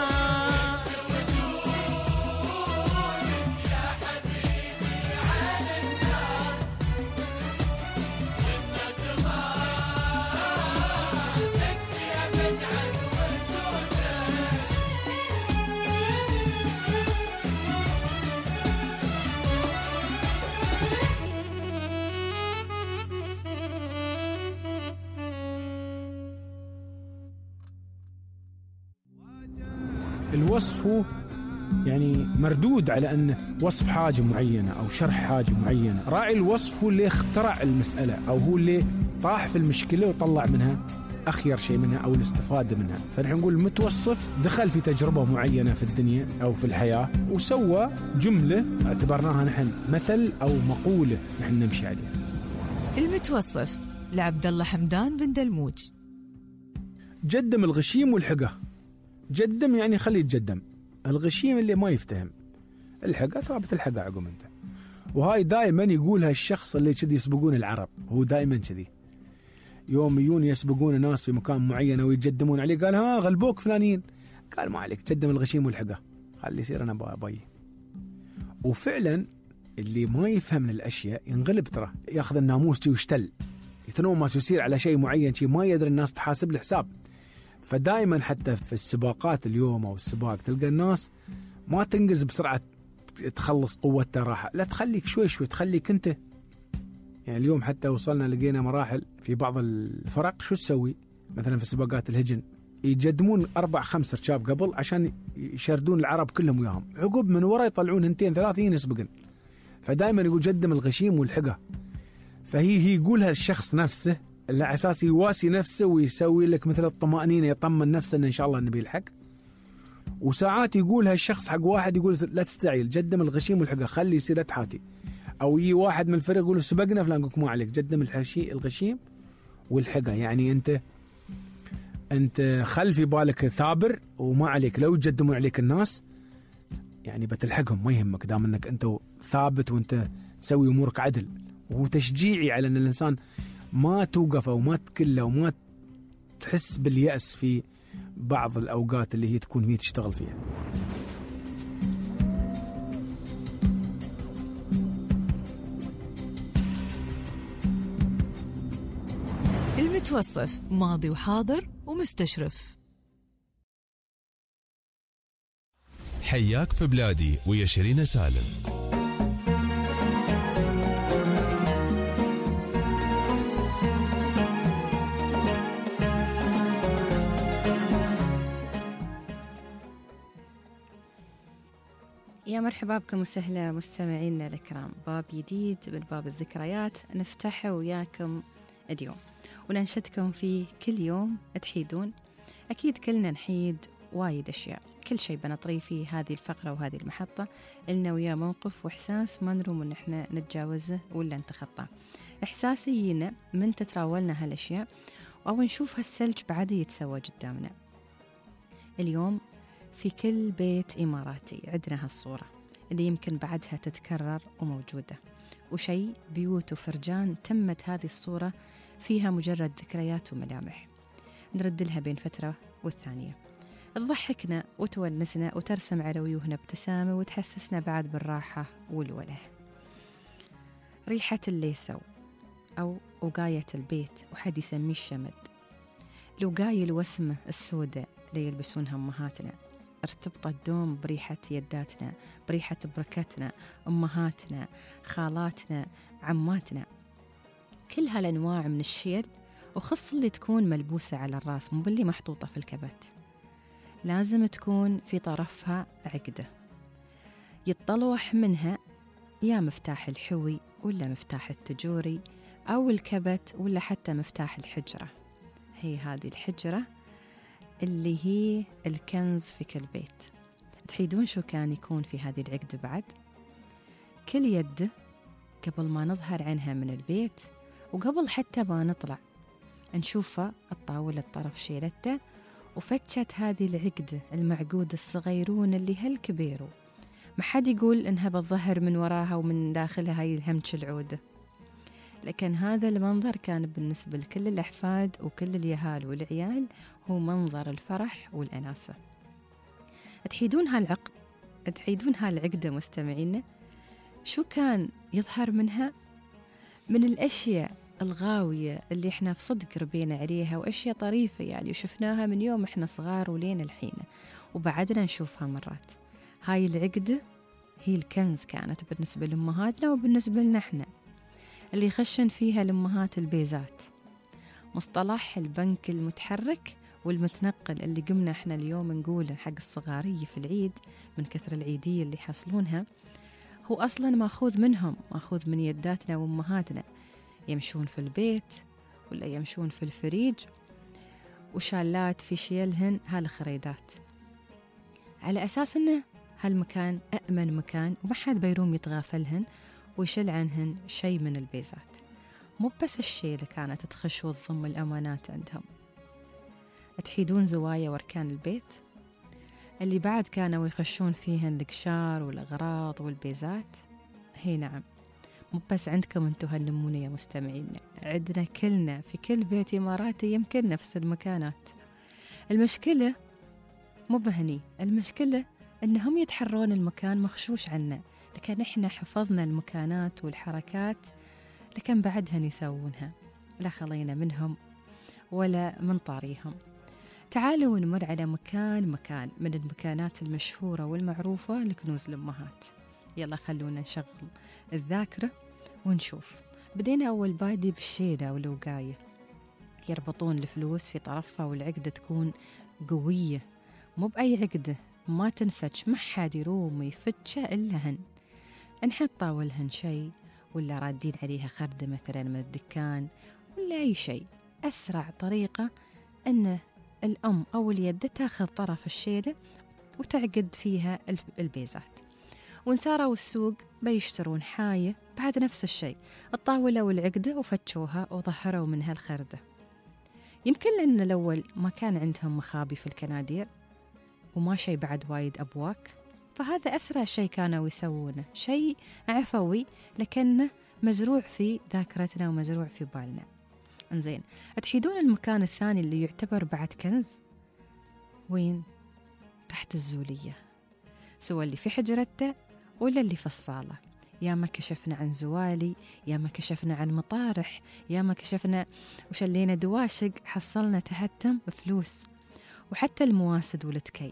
Speaker 16: يا حبيبي على الناس الناس ما تكفي أبد عن وجوده
Speaker 9: الوصف يعني مردود على أنه وصف حاجة معينة أو شرح حاجة معينة. راعي الوصف هو اللي اخترع المسألة أو هو اللي طاح في المشكلة وطلع منها أخير شيء منها أو الاستفادة منها. فنحن نقول المتوصف دخل في تجربة معينة في الدنيا أو في الحياة وسوى جملة اعتبرناها نحن مثل أو مقولة نحن نمشي عليها.
Speaker 8: المتوصف لعبد الله حمدان بن دلموج.
Speaker 9: جدم الغشيم والحقة. جدم يعني خليه يتجدم. الغشيم اللي ما يفتهم. الحقة ترابط الحقة عقب انت. وهاي دائما يقولها الشخص اللي كذي يسبقون العرب. هو دائما كذي. يوم يجون يسبقون ناس في مكان معين ويتجدمون عليه قال ها غلبوك فلانين. قال ما عليك جدم الغشيم والحقة. خلي يصير انا باي. وفعلا اللي ما يفهم من الاشياء ينغلب ترى. ياخذ الناموس ويشتل. يتنومس يصير على شيء معين شيء ما يدري الناس تحاسب الحساب. فدائما حتى في السباقات اليوم او السباق تلقى الناس ما تنجز بسرعة تخلص قوتها راحة. لا تخليك شوي شوي تخليك انت. يعني اليوم حتى وصلنا لقينا مراحل في بعض الفرق شو تسوي مثلا في سباقات الهجن يجدمون أربع خمس ركاب قبل عشان يشردون العرب كلهم وياهم. عقب من ورا يطلعون هنتين ثلاثين يسبقن. فدائما يقول جدم الغشيم والحقة. فهي هي يقولها الشخص نفسه اللي على أساس يواسي نفسه ويسوي لك مثل الطمأنينة يطمن نفسه إن إن شاء الله نبي الحق. وساعات يقولها الشخص حق واحد يقول لا تستعيل جدم الغشيم والحقة خلي يصير لا تحاتي. أو يجي واحد من الفريق يقول سبقنا فلان يقول ما عليك جدم الحشي الغشيم والحقة. يعني أنت أنت خل في بالك ثابر وما عليك لو يجدمون عليك الناس يعني بتلحقهم ما يهمك دام أنك أنت ثابت وأنت تسوي أمورك عدل. وتشجيعي على أن الإنسان ما توقف أو ما تكله وما تحس باليأس في بعض الأوقات اللي هي تكون هي تشتغل فيها.
Speaker 8: المتوصف ماضي وحاضر ومستشرف.
Speaker 2: حياك في بلادي ويا شيرين سالم.
Speaker 1: يا مرحبا بكم وسهلا مستمعينا الكرام. باب جديد من باب الذكريات نفتحه وياكم اليوم وننشدكم فيه كل يوم تحيدون. أكيد كلنا نحيد وايد أشياء. كل شيء بنطريه في هذه الفقرة وهذه المحطة لنا ويا موقف وإحساس ما نروم إن إحنا نتجاوزه ولا نتخطاه. إحساس يجينا من تتراولنا هالأشياء أو نشوف هالثلج بعد يتسوى قدامنا. اليوم في كل بيت إماراتي عندنا هالصورة اللي يمكن بعدها تتكرر وموجودة. وشيء بيوت وفرجان تمت هذه الصورة فيها مجرد ذكريات وملامح نرد لها بين فترة والثانية. تضحكنا وتونسنا وترسم على وجوهنا ابتسامة وتحسسنا بعد بالراحة والوله. ريحة الليسو أو وقاية البيت وحد يسميه الشمد. الوقاية الوسمة السوداء اللي يلبسونها أمهاتنا ارتبطت دوم بريحة يداتنا بريحة بركتنا أمهاتنا خالاتنا عماتنا. كل هالأنواع من الشيل وخص اللي تكون ملبوسة على الراس مو باللي محطوطة في الكبت. لازم تكون في طرفها عقدة يتطلوح منها يا مفتاح الحوي ولا مفتاح التجوري أو الكبت ولا حتى مفتاح الحجرة. هي هذه الحجرة اللي هي الكنز في كل بيت. تحيدون شو كان يكون في هذه العقدة بعد؟ كل يد قبل ما نظهر عنها من البيت وقبل حتى ما نطلع نشوفها الطاولة الطرف شيلته وفتشت هذه العقدة المعقود الصغيرون اللي هالكبيرو. ما حد يقول إنها بتظهر من وراها ومن داخلها هاي الهمش العودة. لكن هذا المنظر كان بالنسبة لكل الأحفاد وكل اليهال والعيال هو منظر الفرح والأناسة. تحيدون هالعقد تحيدون هالعقدة مستمعينا شو كان يظهر منها من الأشياء الغاوية اللي احنا في صدق ربينا عليها وأشياء طريفة يعني وشفناها من يوم احنا صغار ولين الحين وبعدنا نشوفها مرات. هاي العقدة هي الكنز كانت بالنسبة لأمهاتنا وبالنسبة لنا احنا اللي خشن فيها الأمهات البيزات. مصطلح البنك المتحرك والمتنقل اللي قمنا احنا اليوم نقوله حق الصغارية في العيد من كثر العيدية اللي يحصلونها، هو أصلا ماخوذ منهم، ماخوذ من يداتنا وأمهاتنا، يمشون في البيت ولا يمشون في الفريج وشالات في شيلهن هالخريدات، على أساس أنه هالمكان أأمن مكان وما حد بيروم يتغافلهن ويشل عنهن شيء من البيزات. مو بس الشيء اللي كانت تخش وتضم الأمانات عندهم، تحيدون زوايا واركان البيت اللي بعد كانوا يخشون فيهن القشار والأغراض والبيزات. هي نعم، مو بس عندكم انتو هالنمونة يا مستمعين، عندنا كلنا في كل بيت إماراتي يمكن نفس المكانات. المشكلة مو بهني، المشكلة أنهم يتحرون المكان مخشوش عنا، لكن إحنا حفظنا المكانات والحركات لكن بعدهن يسوونها، لا خلينا منهم ولا من طاريهم. تعالوا نمر على مكان مكان من المكانات المشهورة والمعروفة لكنوز الأمهات. يلا خلونا نشغل الذاكرة ونشوف. بدينا أول بادي بالشيلة والوقاية، يربطون الفلوس في طرفها والعقدة تكون قوية، مو بأي عقدة ما تنفتش، ما حد يروم يفتشها إلا هن. نحط طاولهن شيء ولا رادين عليها خردة مثلا من الدكان ولا أي شيء. أسرع طريقة أن الأم أو اليد تاخذ طرف الشيلة وتعقد فيها البيزات. ونساروا السوق بيشترون حاية بعد نفس الشيء، الطاولة والعقدة وفتشوها وظهروا منها الخردة. يمكن لأن الأول ما كان عندهم مخابي في الكنادير وما شيء بعد وايد أبواك، فهذا أسرع شيء كانوا يسوونه، شيء عفوي لكنه مزروع في ذاكرتنا ومزروع في بالنا. انزين، تحيدون المكان الثاني اللي يعتبر بعد كنز، وين؟ تحت الزولية، سواء اللي في حجرته ولا اللي في الصالة. يا ما كشفنا عن زوالي، يا ما كشفنا عن مطارح، يا ما كشفنا وشلينا دواشق، حصلنا تحتهم فلوس وحتى المواسد والتكي.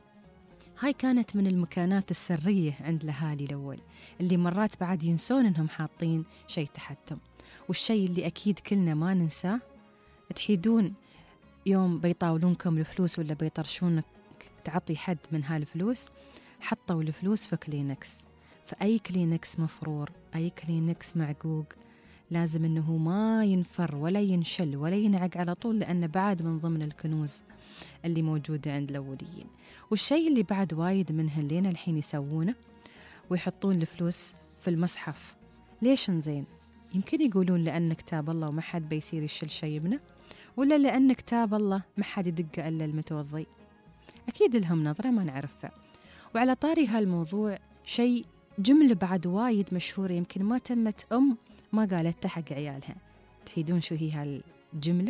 Speaker 1: هاي كانت من المكانات السرية عند الأهالي الأول، اللي مرات بعد ينسون إنهم حاطين شيء تحتهم. والشيء اللي أكيد كلنا ما ننساه، تحيدون يوم بيطاولونكم الفلوس ولا بيطرشونك تعطي حد من هالفلوس، حطوا الفلوس في كلينكس، فأي كلينكس مفرور، أي كلينكس معقوق، لازم إنه ما ينفر ولا ينشل ولا ينعق على طول، لأنه بعد من ضمن الكنوز اللي موجودة عند الأوليين. والشيء اللي بعد وايد منها لين الحين يسوونه، ويحطون الفلوس في المصحف. ليش نزين؟ يمكن يقولون لأن كتاب الله وما حد بيصير يشيل شيء منه، ولا لأن كتاب الله ما حد يدقه إلا المتوضي. أكيد لهم نظرة ما نعرفها. وعلى طاري هالموضوع، شيء جملة بعد وايد مشهورة يمكن ما تمت أم ما قالتها حق عيالها. تحيدون شو هي هالجملة؟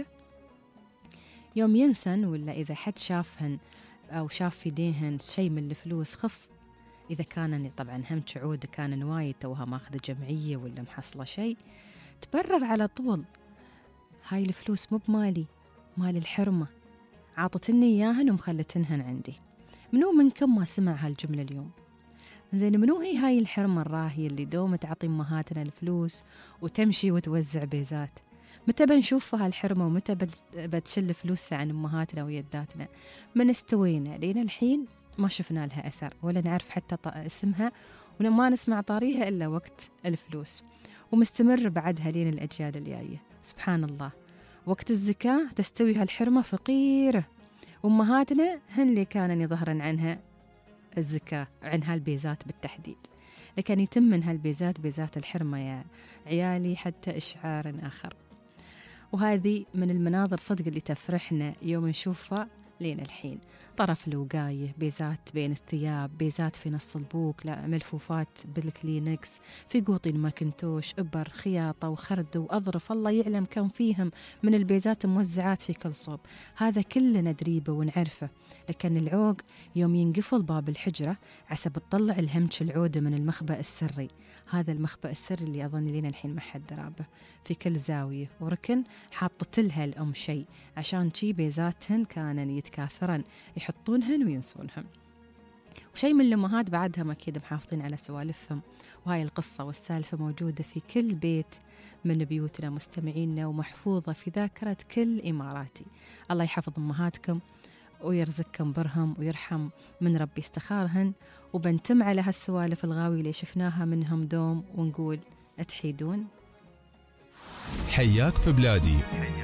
Speaker 1: يوم ينسن ولا إذا حد شافهن أو شاف في يديهن شيء من الفلوس، خص إذا كان طبعا هم شعود كان وايد توها ماخذ جمعية ولا محصلة شيء، تبرر على طول هاي الفلوس مو بمالي، مال الحرمة، عاطتني إياهن ومخلتنهن عندي. منو منكم ما سمع هالجملة اليوم؟ زين، منو هي هاي الحرمة الراهية اللي دوم تعطي أمهاتنا الفلوس وتمشي وتوزع بيزات؟ متى بنشوفها هالحرمة ومتى بتشل فلوسها عن أمهاتنا ويداتنا؟ من استوينا لين الحين ما شفنا لها أثر ولا نعرف حتى اسمها، وما نسمع طاريها إلا وقت الفلوس، ومستمر بعدها لين الأجيال الجاية. سبحان الله، وقت الزكاة تستوي هالحرمة فقيرة، وأمهاتنا هن اللي كانن يظهرن عنها الزكاة، عن هالبيزات بالتحديد، لكن يتم من هالبيزات بيزات الحرمة يا عيالي حتى إشعار آخر. وهذه من المناظر صدق اللي تفرحنا يوم نشوفها لين الحين. طرف الوقاية، بيزات بين الثياب، بيزات في نص البوك، لا ملفوفات بالكلينكس، في قوطي الماكنتوش، إبر، خياطة وخرد وأظرف، الله يعلم كم فيهم من البيزات موزعات في كل صوب. هذا كلنا ندريبه ونعرفه، لكن العوق يوم ينقفل باب الحجرة عسى بتطلع الهمش العودة من المخبأ السري. هذا المخبأ السري اللي أظن لين الحين ما حد درابه، في كل زاوية وركن حاطت لها الأم شيء، عشان شي بيزاتهن كانن يتكاثرن يحطونهن وينسونهم. وشي من الأمهات بعدهم أكيد محافظين على سوالفهم وهاي القصة والسالفة موجودة في كل بيت من بيوتنا مستمعينا، ومحفوظة في ذاكرة كل إماراتي. الله يحفظ أمهاتكم ويرزقكم برهم ويرحم من ربي استخارهن، وبنتم على هالسوالف الغاوية اللي شفناها منهم دوم ونقول أتحيدون.
Speaker 2: حياك في بلادي.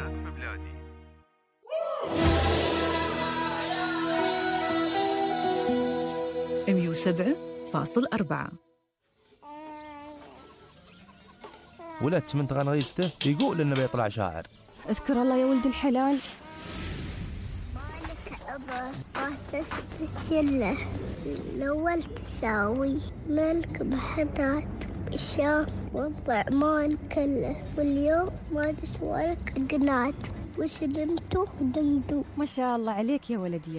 Speaker 8: مية وسبعة فاصل أربعة.
Speaker 10: ولدت من تغنغيجته يقول إنه بيطلع شاعر.
Speaker 11: اذكر الله يا ولد الحلال.
Speaker 13: مالك أبا تسكتله الأول تساوي مالك بحدات بالشام والضعمان كله، واليوم ما تسوالك قنات وسلمتوا ودمدوا.
Speaker 11: ما شاء الله عليك يا ولدي.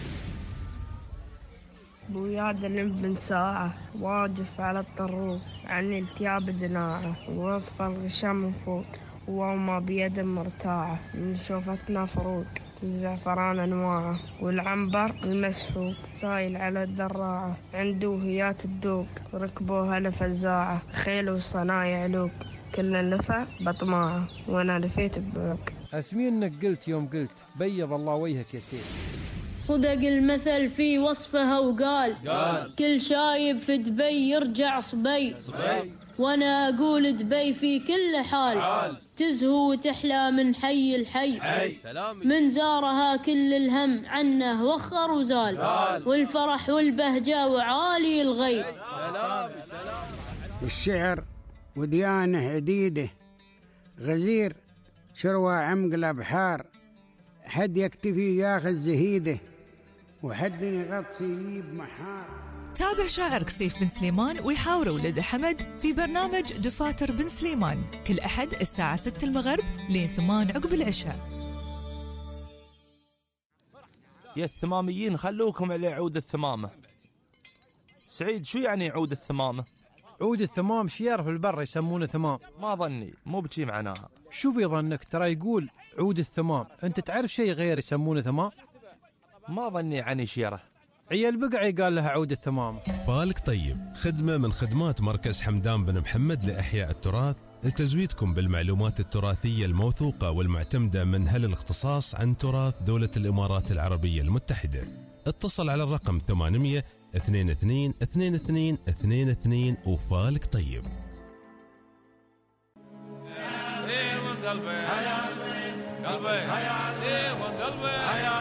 Speaker 24: بوياد بن ساعة واقف على الطروق عن التياب جناعة، ووظف الغشام من فوق وما بيد مرتاعة، من شوفتنا فروق الزعفران أنواعه، والعنبر المسحوق سايل على الدراعة، عنده هيات الدوق ركبوها لفزاعة، خيل وصنايع لوق كل لفع بطماعة، وانا لفيت ببوق.
Speaker 25: اسمي انك قلت يوم قلت بيض الله وجهك يا سيد.
Speaker 26: صدق المثل في وصفها وقال
Speaker 25: قال
Speaker 26: كل شايب في دبي يرجع صبي, صبي. وانا اقول دبي في كل حال, حال. تزهو وتحلى من حي الحي حي. من زارها كل الهم عنه وخر وزال زال. والفرح والبهجة وعالي الغيب.
Speaker 27: سلامي سلامي. الشعر وديانه عديده، غزير شروى عمق الأبحار، حد يكتفي ياخذ زهيده، وحد يغطي يجيب محار.
Speaker 8: تابع شاعرك سيف بن سليمان ويحاور ولد حمد في برنامج دفاتر بن سليمان كل أحد الساعة ستة المغرب لين ثمان عقب العشاء.
Speaker 10: يا الثماميين خلوكم على عود الثمامة. سعيد شو يعني عود الثمامة؟
Speaker 25: عود الثمام شيار في البر يسمونه ثمام.
Speaker 10: ما ظني مو بشي معناها.
Speaker 25: شو في ظنك؟ ترى يقول عود الثمام. انت تعرف شيء غير يسمونه ثمام؟
Speaker 10: ما ظني عني شيره.
Speaker 25: عيال بقعي قال لها عود الثمام.
Speaker 2: بالك طيب، خدمة من خدمات مركز حمدان بن محمد لإحياء التراث لتزويدكم بالمعلومات التراثية الموثوقة والمعتمدة من هل الاختصاص عن تراث دولة الإمارات العربية المتحدة. اتصل على الرقم ثمانمية اثنين اثنين اثنين اثنين اثنين اثنين وفالك طيب.
Speaker 16: قلبي قلبي ايه وقلبي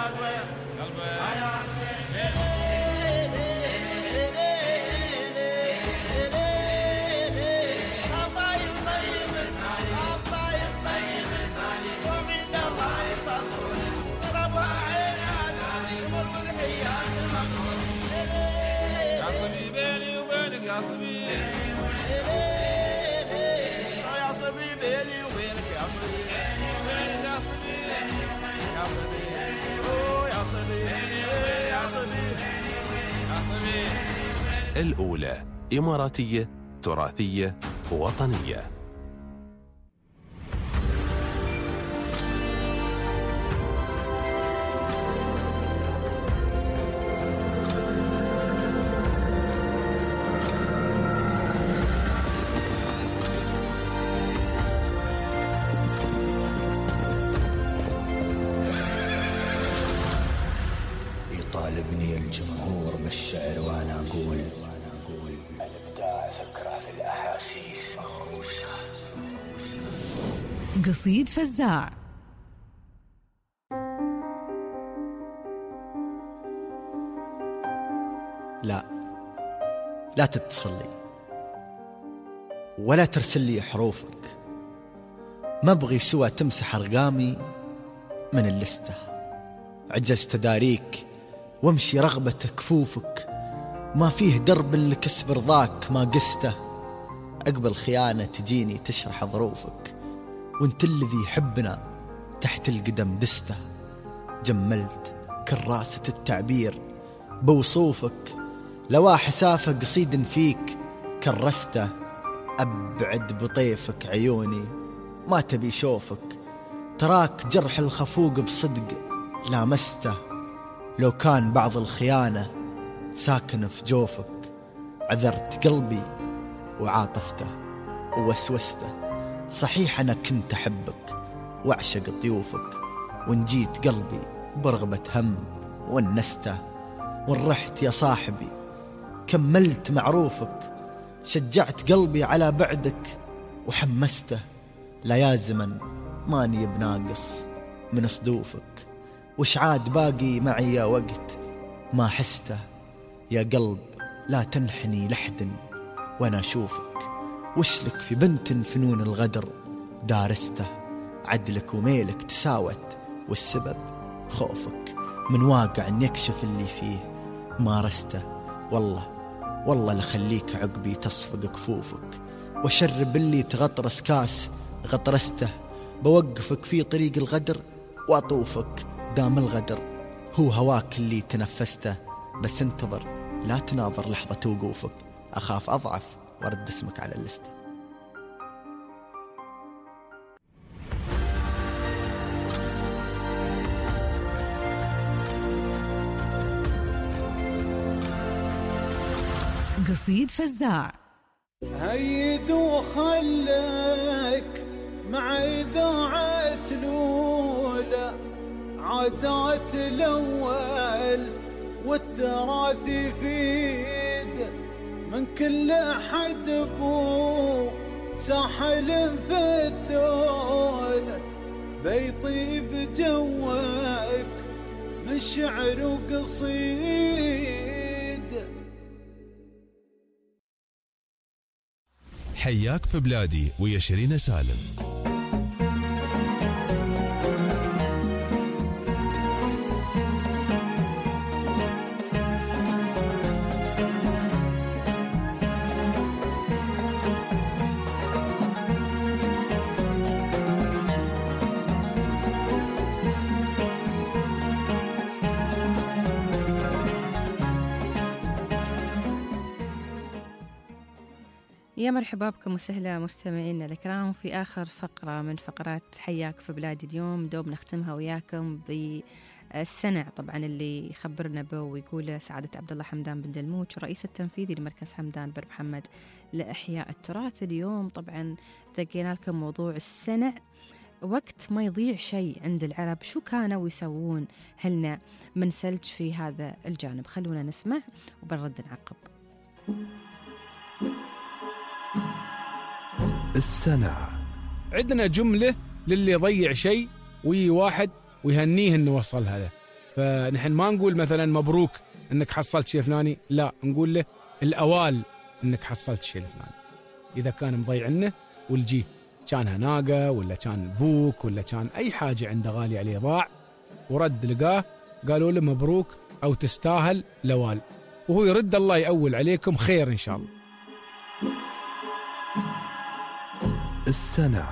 Speaker 16: قلبي يا صبي بيني وبينك يا صبي يا صبي بيني وبينك يا صبي بينك يا صبي يا صبي يا صبي يا صبي يا صبي.
Speaker 2: الأولى إماراتية تراثية وطنية.
Speaker 23: يطالبني الجمهور بالشعر وانا اقول الابداع فكره في الاحاسيس مغروسه.
Speaker 8: قصيد فزاع.
Speaker 18: لا لا تتصل لي ولا ترسل لي حروفك، ما ابغي سوى تمسح ارقامي من اللستة. عجزت اداريك وامشي رغبة كفوفك، ما فيه درب لكسب رضاك ما قسته. عقب الخيانة تجيني تشرح ظروفك، وانت الذي يحبنا تحت القدم دسته. جملت كراسة التعبير بوصوفك، لوا حسافة قصيد فيك كرسته. أبعد بطيفك عيوني ما تبي شوفك، تراك جرح الخفوق بصدق لامسته. لو كان بعض الخيانة ساكن في جوفك، عذرت قلبي وعاطفته ووسوسته. صحيح أنا كنت أحبك وأعشق ضيوفك، وإن جيت قلبي برغبة هم ونسته، وإن رحت يا صاحبي كملت معروفك. شجعت قلبي على بعدك وحمسته، لا يا زمن ماني بناقص من صدوفك. وش عاد باقي معي يا وقت ما حسته، يا قلب لا تنحني لحد وانا اشوفك. وش لك في بنت فنون الغدر دارسته، عدلك وميلك تساوت والسبب خوفك. من واقع ان يكشف اللي فيه مارسته، والله والله لخليك عقبي تصفق كفوفك. وشرب اللي تغطرس كاس غطرسته، بوقفك في طريق الغدر واطوفك. دام الغدر هو هواك اللي تنفسته، بس انتظر لا تناظر لحظة وقوفك. أخاف أضعف وارد اسمك على اللستة.
Speaker 8: قصيد فزاع.
Speaker 3: هيد وخلك مع إذاعة الأولى، عادات الأول والتراث يفيد من كل حد بو ساحل في الدولة. بيطيب جوك من شعر وقصيد.
Speaker 2: حياك في بلادي ويا شيرين سالم.
Speaker 1: يا مرحبا بكم وسهلا مستمعينا الكرام في آخر فقرة من فقرات حياك في بلادي. اليوم دوب نختمها وياكم بالسنع طبعا اللي خبرنا به ويقول سعادة عبد الله حمدان بن دلموج الرئيس التنفيذي لمركز حمدان بن محمد لإحياء التراث. اليوم طبعا دقينا لكم موضوع السنع، وقت ما يضيع شيء عند العرب شو كانوا يسوون هلنا من سلج في هذا الجانب. خلونا نسمع وبنرد نعقب.
Speaker 2: السنع.
Speaker 9: عندنا جملة للي يضيع شيء ويجي واحد ويهنيه انه وصلها له. فنحن ما نقول مثلا مبروك انك حصلت شيء فلاني، لا نقول له الأوال انك حصلت شيء الفلاني. اذا كان مضيع عنه والجي كانها ناقة ولا كان بوك ولا كان اي حاجة عنده غالي عليه ضاع ورد لقاه، قالوا له مبروك او تستاهل لوال، وهو يرد الله يأول عليكم خير ان شاء الله.
Speaker 2: السنع.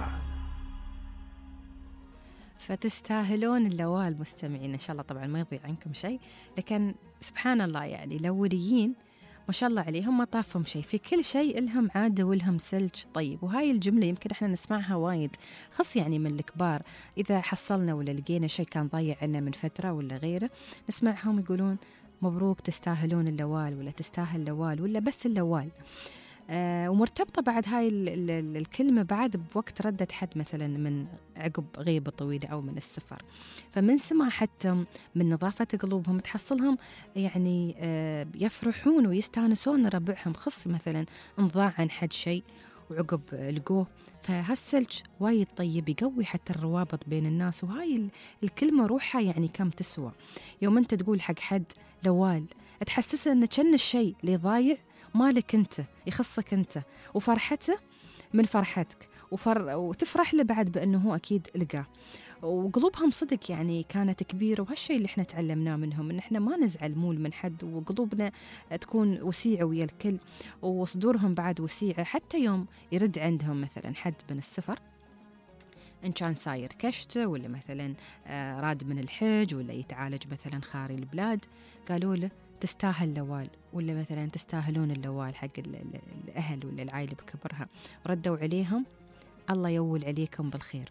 Speaker 1: فتستاهلون اللوال مستمعين إن شاء الله. طبعا ما يضيع عنكم شيء، لكن سبحان الله يعني الأوليين ما شاء الله عليهم ما طافهم شيء، في كل شيء لهم عادة ولهم سلج طيب. وهاي الجملة يمكن احنا نسمعها وايد خص يعني من الكبار، إذا حصلنا ولا لقينا شيء كان ضايع عنا من فترة ولا غيره نسمعهم يقولون مبروك تستاهلون اللوال ولا تستاهل لوال ولا بس اللوال. آه ومرتبطة بعد هاي ال ال الكلمة بعد بوقت ردة حد مثلا من عقب غيبة طويلة أو من السفر، فمن سمع حتى من نظافة قلوبهم تحصلهم يعني آه يفرحون ويستانسون ربعهم، خص مثلا انضاع عن حد شيء وعقب لقوه. فهالسلج وايد طيب يقوي حتى الروابط بين الناس. وهاي الكلمة روحها يعني كم تسوى. يوم أنت تقول حق حد لوال تحسسه أن كان الشيء اللي ضايع مالك أنت، يخصك أنت، وفرحته من فرحتك وفر... وتفرح له بعد بأنه هو أكيد لقاه. وقلوبهم صدق يعني كانت كبيرة، وهالشيء اللي احنا تعلمناه منهم إن احنا ما نزعل مول من حد، وقلوبنا تكون وسيعة ويا الكل، وصدورهم بعد وسيعة. حتى يوم يرد عندهم مثلا حد من السفر إن كان ساير كشته ولا مثلا راد من الحج ولا يتعالج مثلا خاري البلاد، قالوا له تستاهل لوال، ولا مثلا تستاهلون اللوال حق الأهل ولا العائلة بكبرها. ردوا عليهم الله يول عليكم بالخير.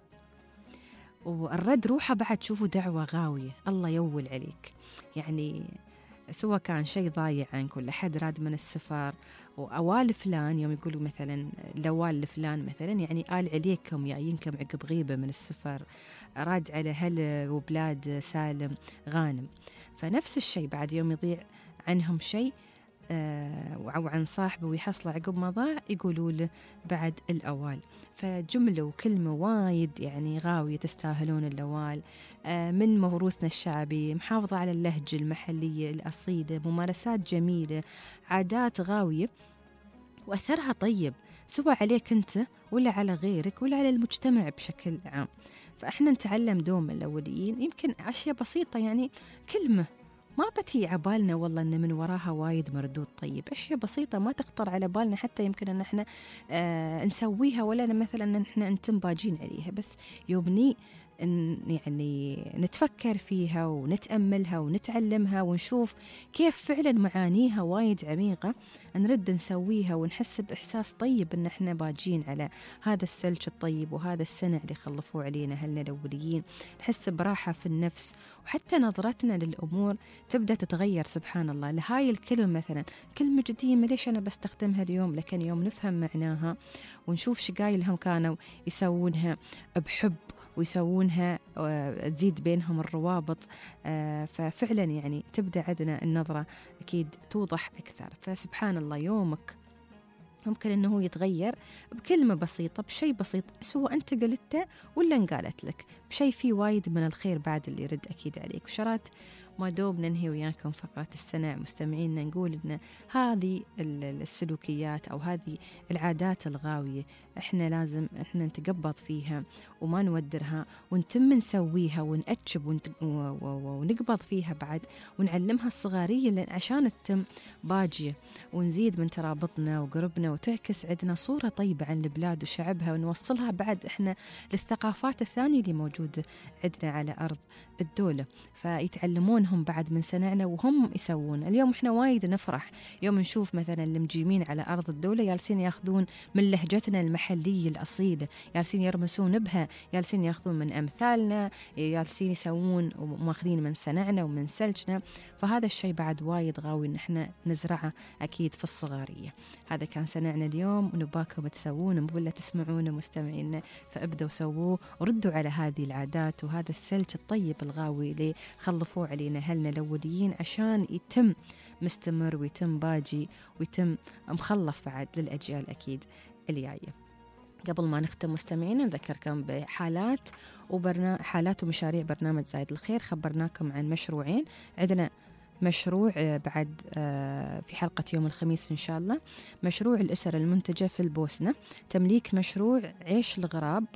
Speaker 1: والرد روحه بعد شوفوا دعوة غاوية، الله يول عليك. يعني سواء كان شيء ضايع عنك ولا حد راد من السفر. وأوال فلان يوم يقولوا مثلا لوال لفلان مثلا يعني قال عليكم جايينكم عقب غيبة من السفر، راد على هل وبلاد سالم غانم. فنفس الشيء بعد يوم يضيع عنهم شيء أو عن صاحبه ويحصله عقب ما ضاع يقولوا له بعد الأوال. فجملة وكلمة وايد يعني غاوية تستاهلون اللوال. من موروثنا الشعبي، محافظة على اللهجة المحلية الأصيلة، ممارسات جميلة، عادات غاوية وأثرها طيب سواء عليك أنت ولا على غيرك ولا على المجتمع بشكل عام. فإحنا نتعلم دوم الأوليين، يمكن أشياء بسيطة يعني كلمة ما بتي عبالنا والله إن من وراها وايد مردود طيب، أشياء بسيطة ما تخطر على بالنا حتى يمكن أن إحنا آه نسويها ولا مثلا أن إحنا نتم باجين عليها، بس يومني إن يعني نتفكر فيها ونتأملها ونتعلمها ونشوف كيف فعلا معانيها وايد عميقة، نرد نسويها ونحس بإحساس طيب إن إحنا باجين على هذا السلج الطيب وهذا السنع اللي خلفوه علينا هلنا الأوليين. نحس براحة في النفس وحتى نظرتنا للأمور تبدأ تتغير. سبحان الله، لهاي الكلمة مثلا كلمة قديمة ليش أنا بستخدمها اليوم، لكن يوم نفهم معناها ونشوف شقايلهم كانوا يسوونها بحب ويسوونها تزيد بينهم الروابط، ففعلا يعني تبدأ عندنا النظرة أكيد توضح أكثر. فسبحان الله يومك ممكن أنه يتغير بكلمة بسيطة، بشيء بسيط سواء أنت قلته ولا انقالت لك، بشيء فيه وايد من الخير بعد اللي يرد أكيد عليك. وشرات ما دوب ننهي وياكم فقرة السنة مستمعينا نقول إن هذه السلوكيات أو هذه العادات الغاوية إحنا لازم إحنا نتقبض فيها وما نودرها ونتم نسويها ونأتشب ونقبض فيها بعد ونعلمها الصغارية عشان تتم باجية ونزيد من ترابطنا وقربنا وتعكس عندنا صورة طيبة عن البلاد وشعبها ونوصلها بعد إحنا للثقافات الثانية اللي موجودة عندنا على أرض الدولة، فيتعلمونهم بعد من سنعنا وهم يسوون. اليوم إحنا وايد نفرح يوم نشوف مثلا المجيمين على أرض الدولة جالسين ياخذون من لهجتنا المحلية الأصيلة، جالسين يرمسون بها، جالسين ياخذون من أمثالنا، جالسين يسوون وماخذين من سنعنا ومن سلجنا. فهذا الشيء بعد وايد غاوي إن إحنا نزرعه أكيد في الصغارية. هذا كان سنعنا اليوم ونباكم تسوون ولا تسمعون مستمعينا، فابدوا سووه وردوا على هذه العادات وهذا السلج الطيب الغاوي اللي خلفوه علينا أهلنا الأوليين عشان يتم مستمر ويتم باجي ويتم مخلف بعد للأجيال أكيد الجاية. قبل ما نختم مستمعينا نذكركم بحالات وبرنا حالات ومشاريع برنامج زايد الخير. خبرناكم عن مشروعين، عندنا مشروع بعد في حلقة يوم الخميس إن شاء الله، مشروع الأسر المنتجة في البوسنة، تمليك مشروع عيش الغراب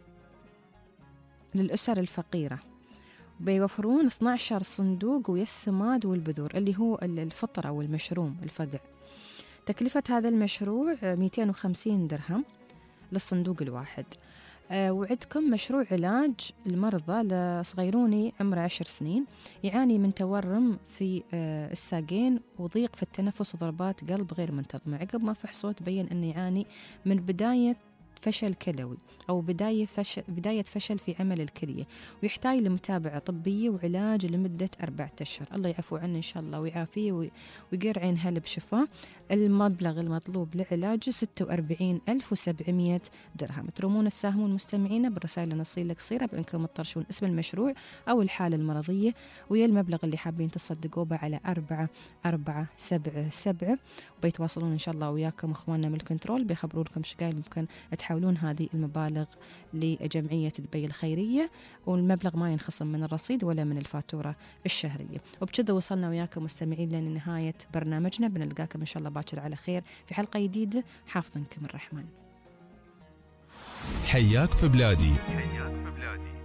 Speaker 1: للأسر الفقيرة، بيوفرون اثنا عشر صندوق ويسماد والبذور اللي هو الفطرة والمشروم الفقع. تكلفة هذا المشروع مئتين وخمسين درهم للصندوق الواحد. أه وعندكم مشروع علاج المرضى لصغيروني عمره عشر سنين يعاني من تورم في أه الساقين وضيق في التنفس وضربات قلب غير منتظمة. عقب ما فحصوه تبين أنه يعاني من بداية فشل كلوي أو بداية فشل, بداية فشل في عمل الكلية، ويحتاج لمتابعة طبية وعلاج لمدة أربعة أشهر. الله يعفو عنه إن شاء الله ويعافيه ويقر عين هلا بشفاه. المبلغ المطلوب لعلاجه ستة وأربعين ألف وسبعمية درهم. ترمون تساهمون مستمعينا بالرسائل النصية القصيرة بأنكم تطرشون اسم المشروع أو الحالة المرضية ويا المبلغ اللي حابين تصدقوا به على أربعة أربعة سبعة سبعة، وبيتواصلون إن شاء الله وياكم إخواننا من الكنترول بيخبرون لكم شقايل ممكن تحولون هذه المبالغ لجمعية دبي الخيرية، والمبلغ ما ينخصم من الرصيد ولا من الفاتورة الشهرية. وبكذا وصلنا وياكم مستمعين لنهاية برنامجنا، بنلقاكم إن شاء الله باكر على خير في حلقة جديدة. حافظنكم الرحمن.
Speaker 2: حياك في بلادي.
Speaker 6: حياك في بلادي.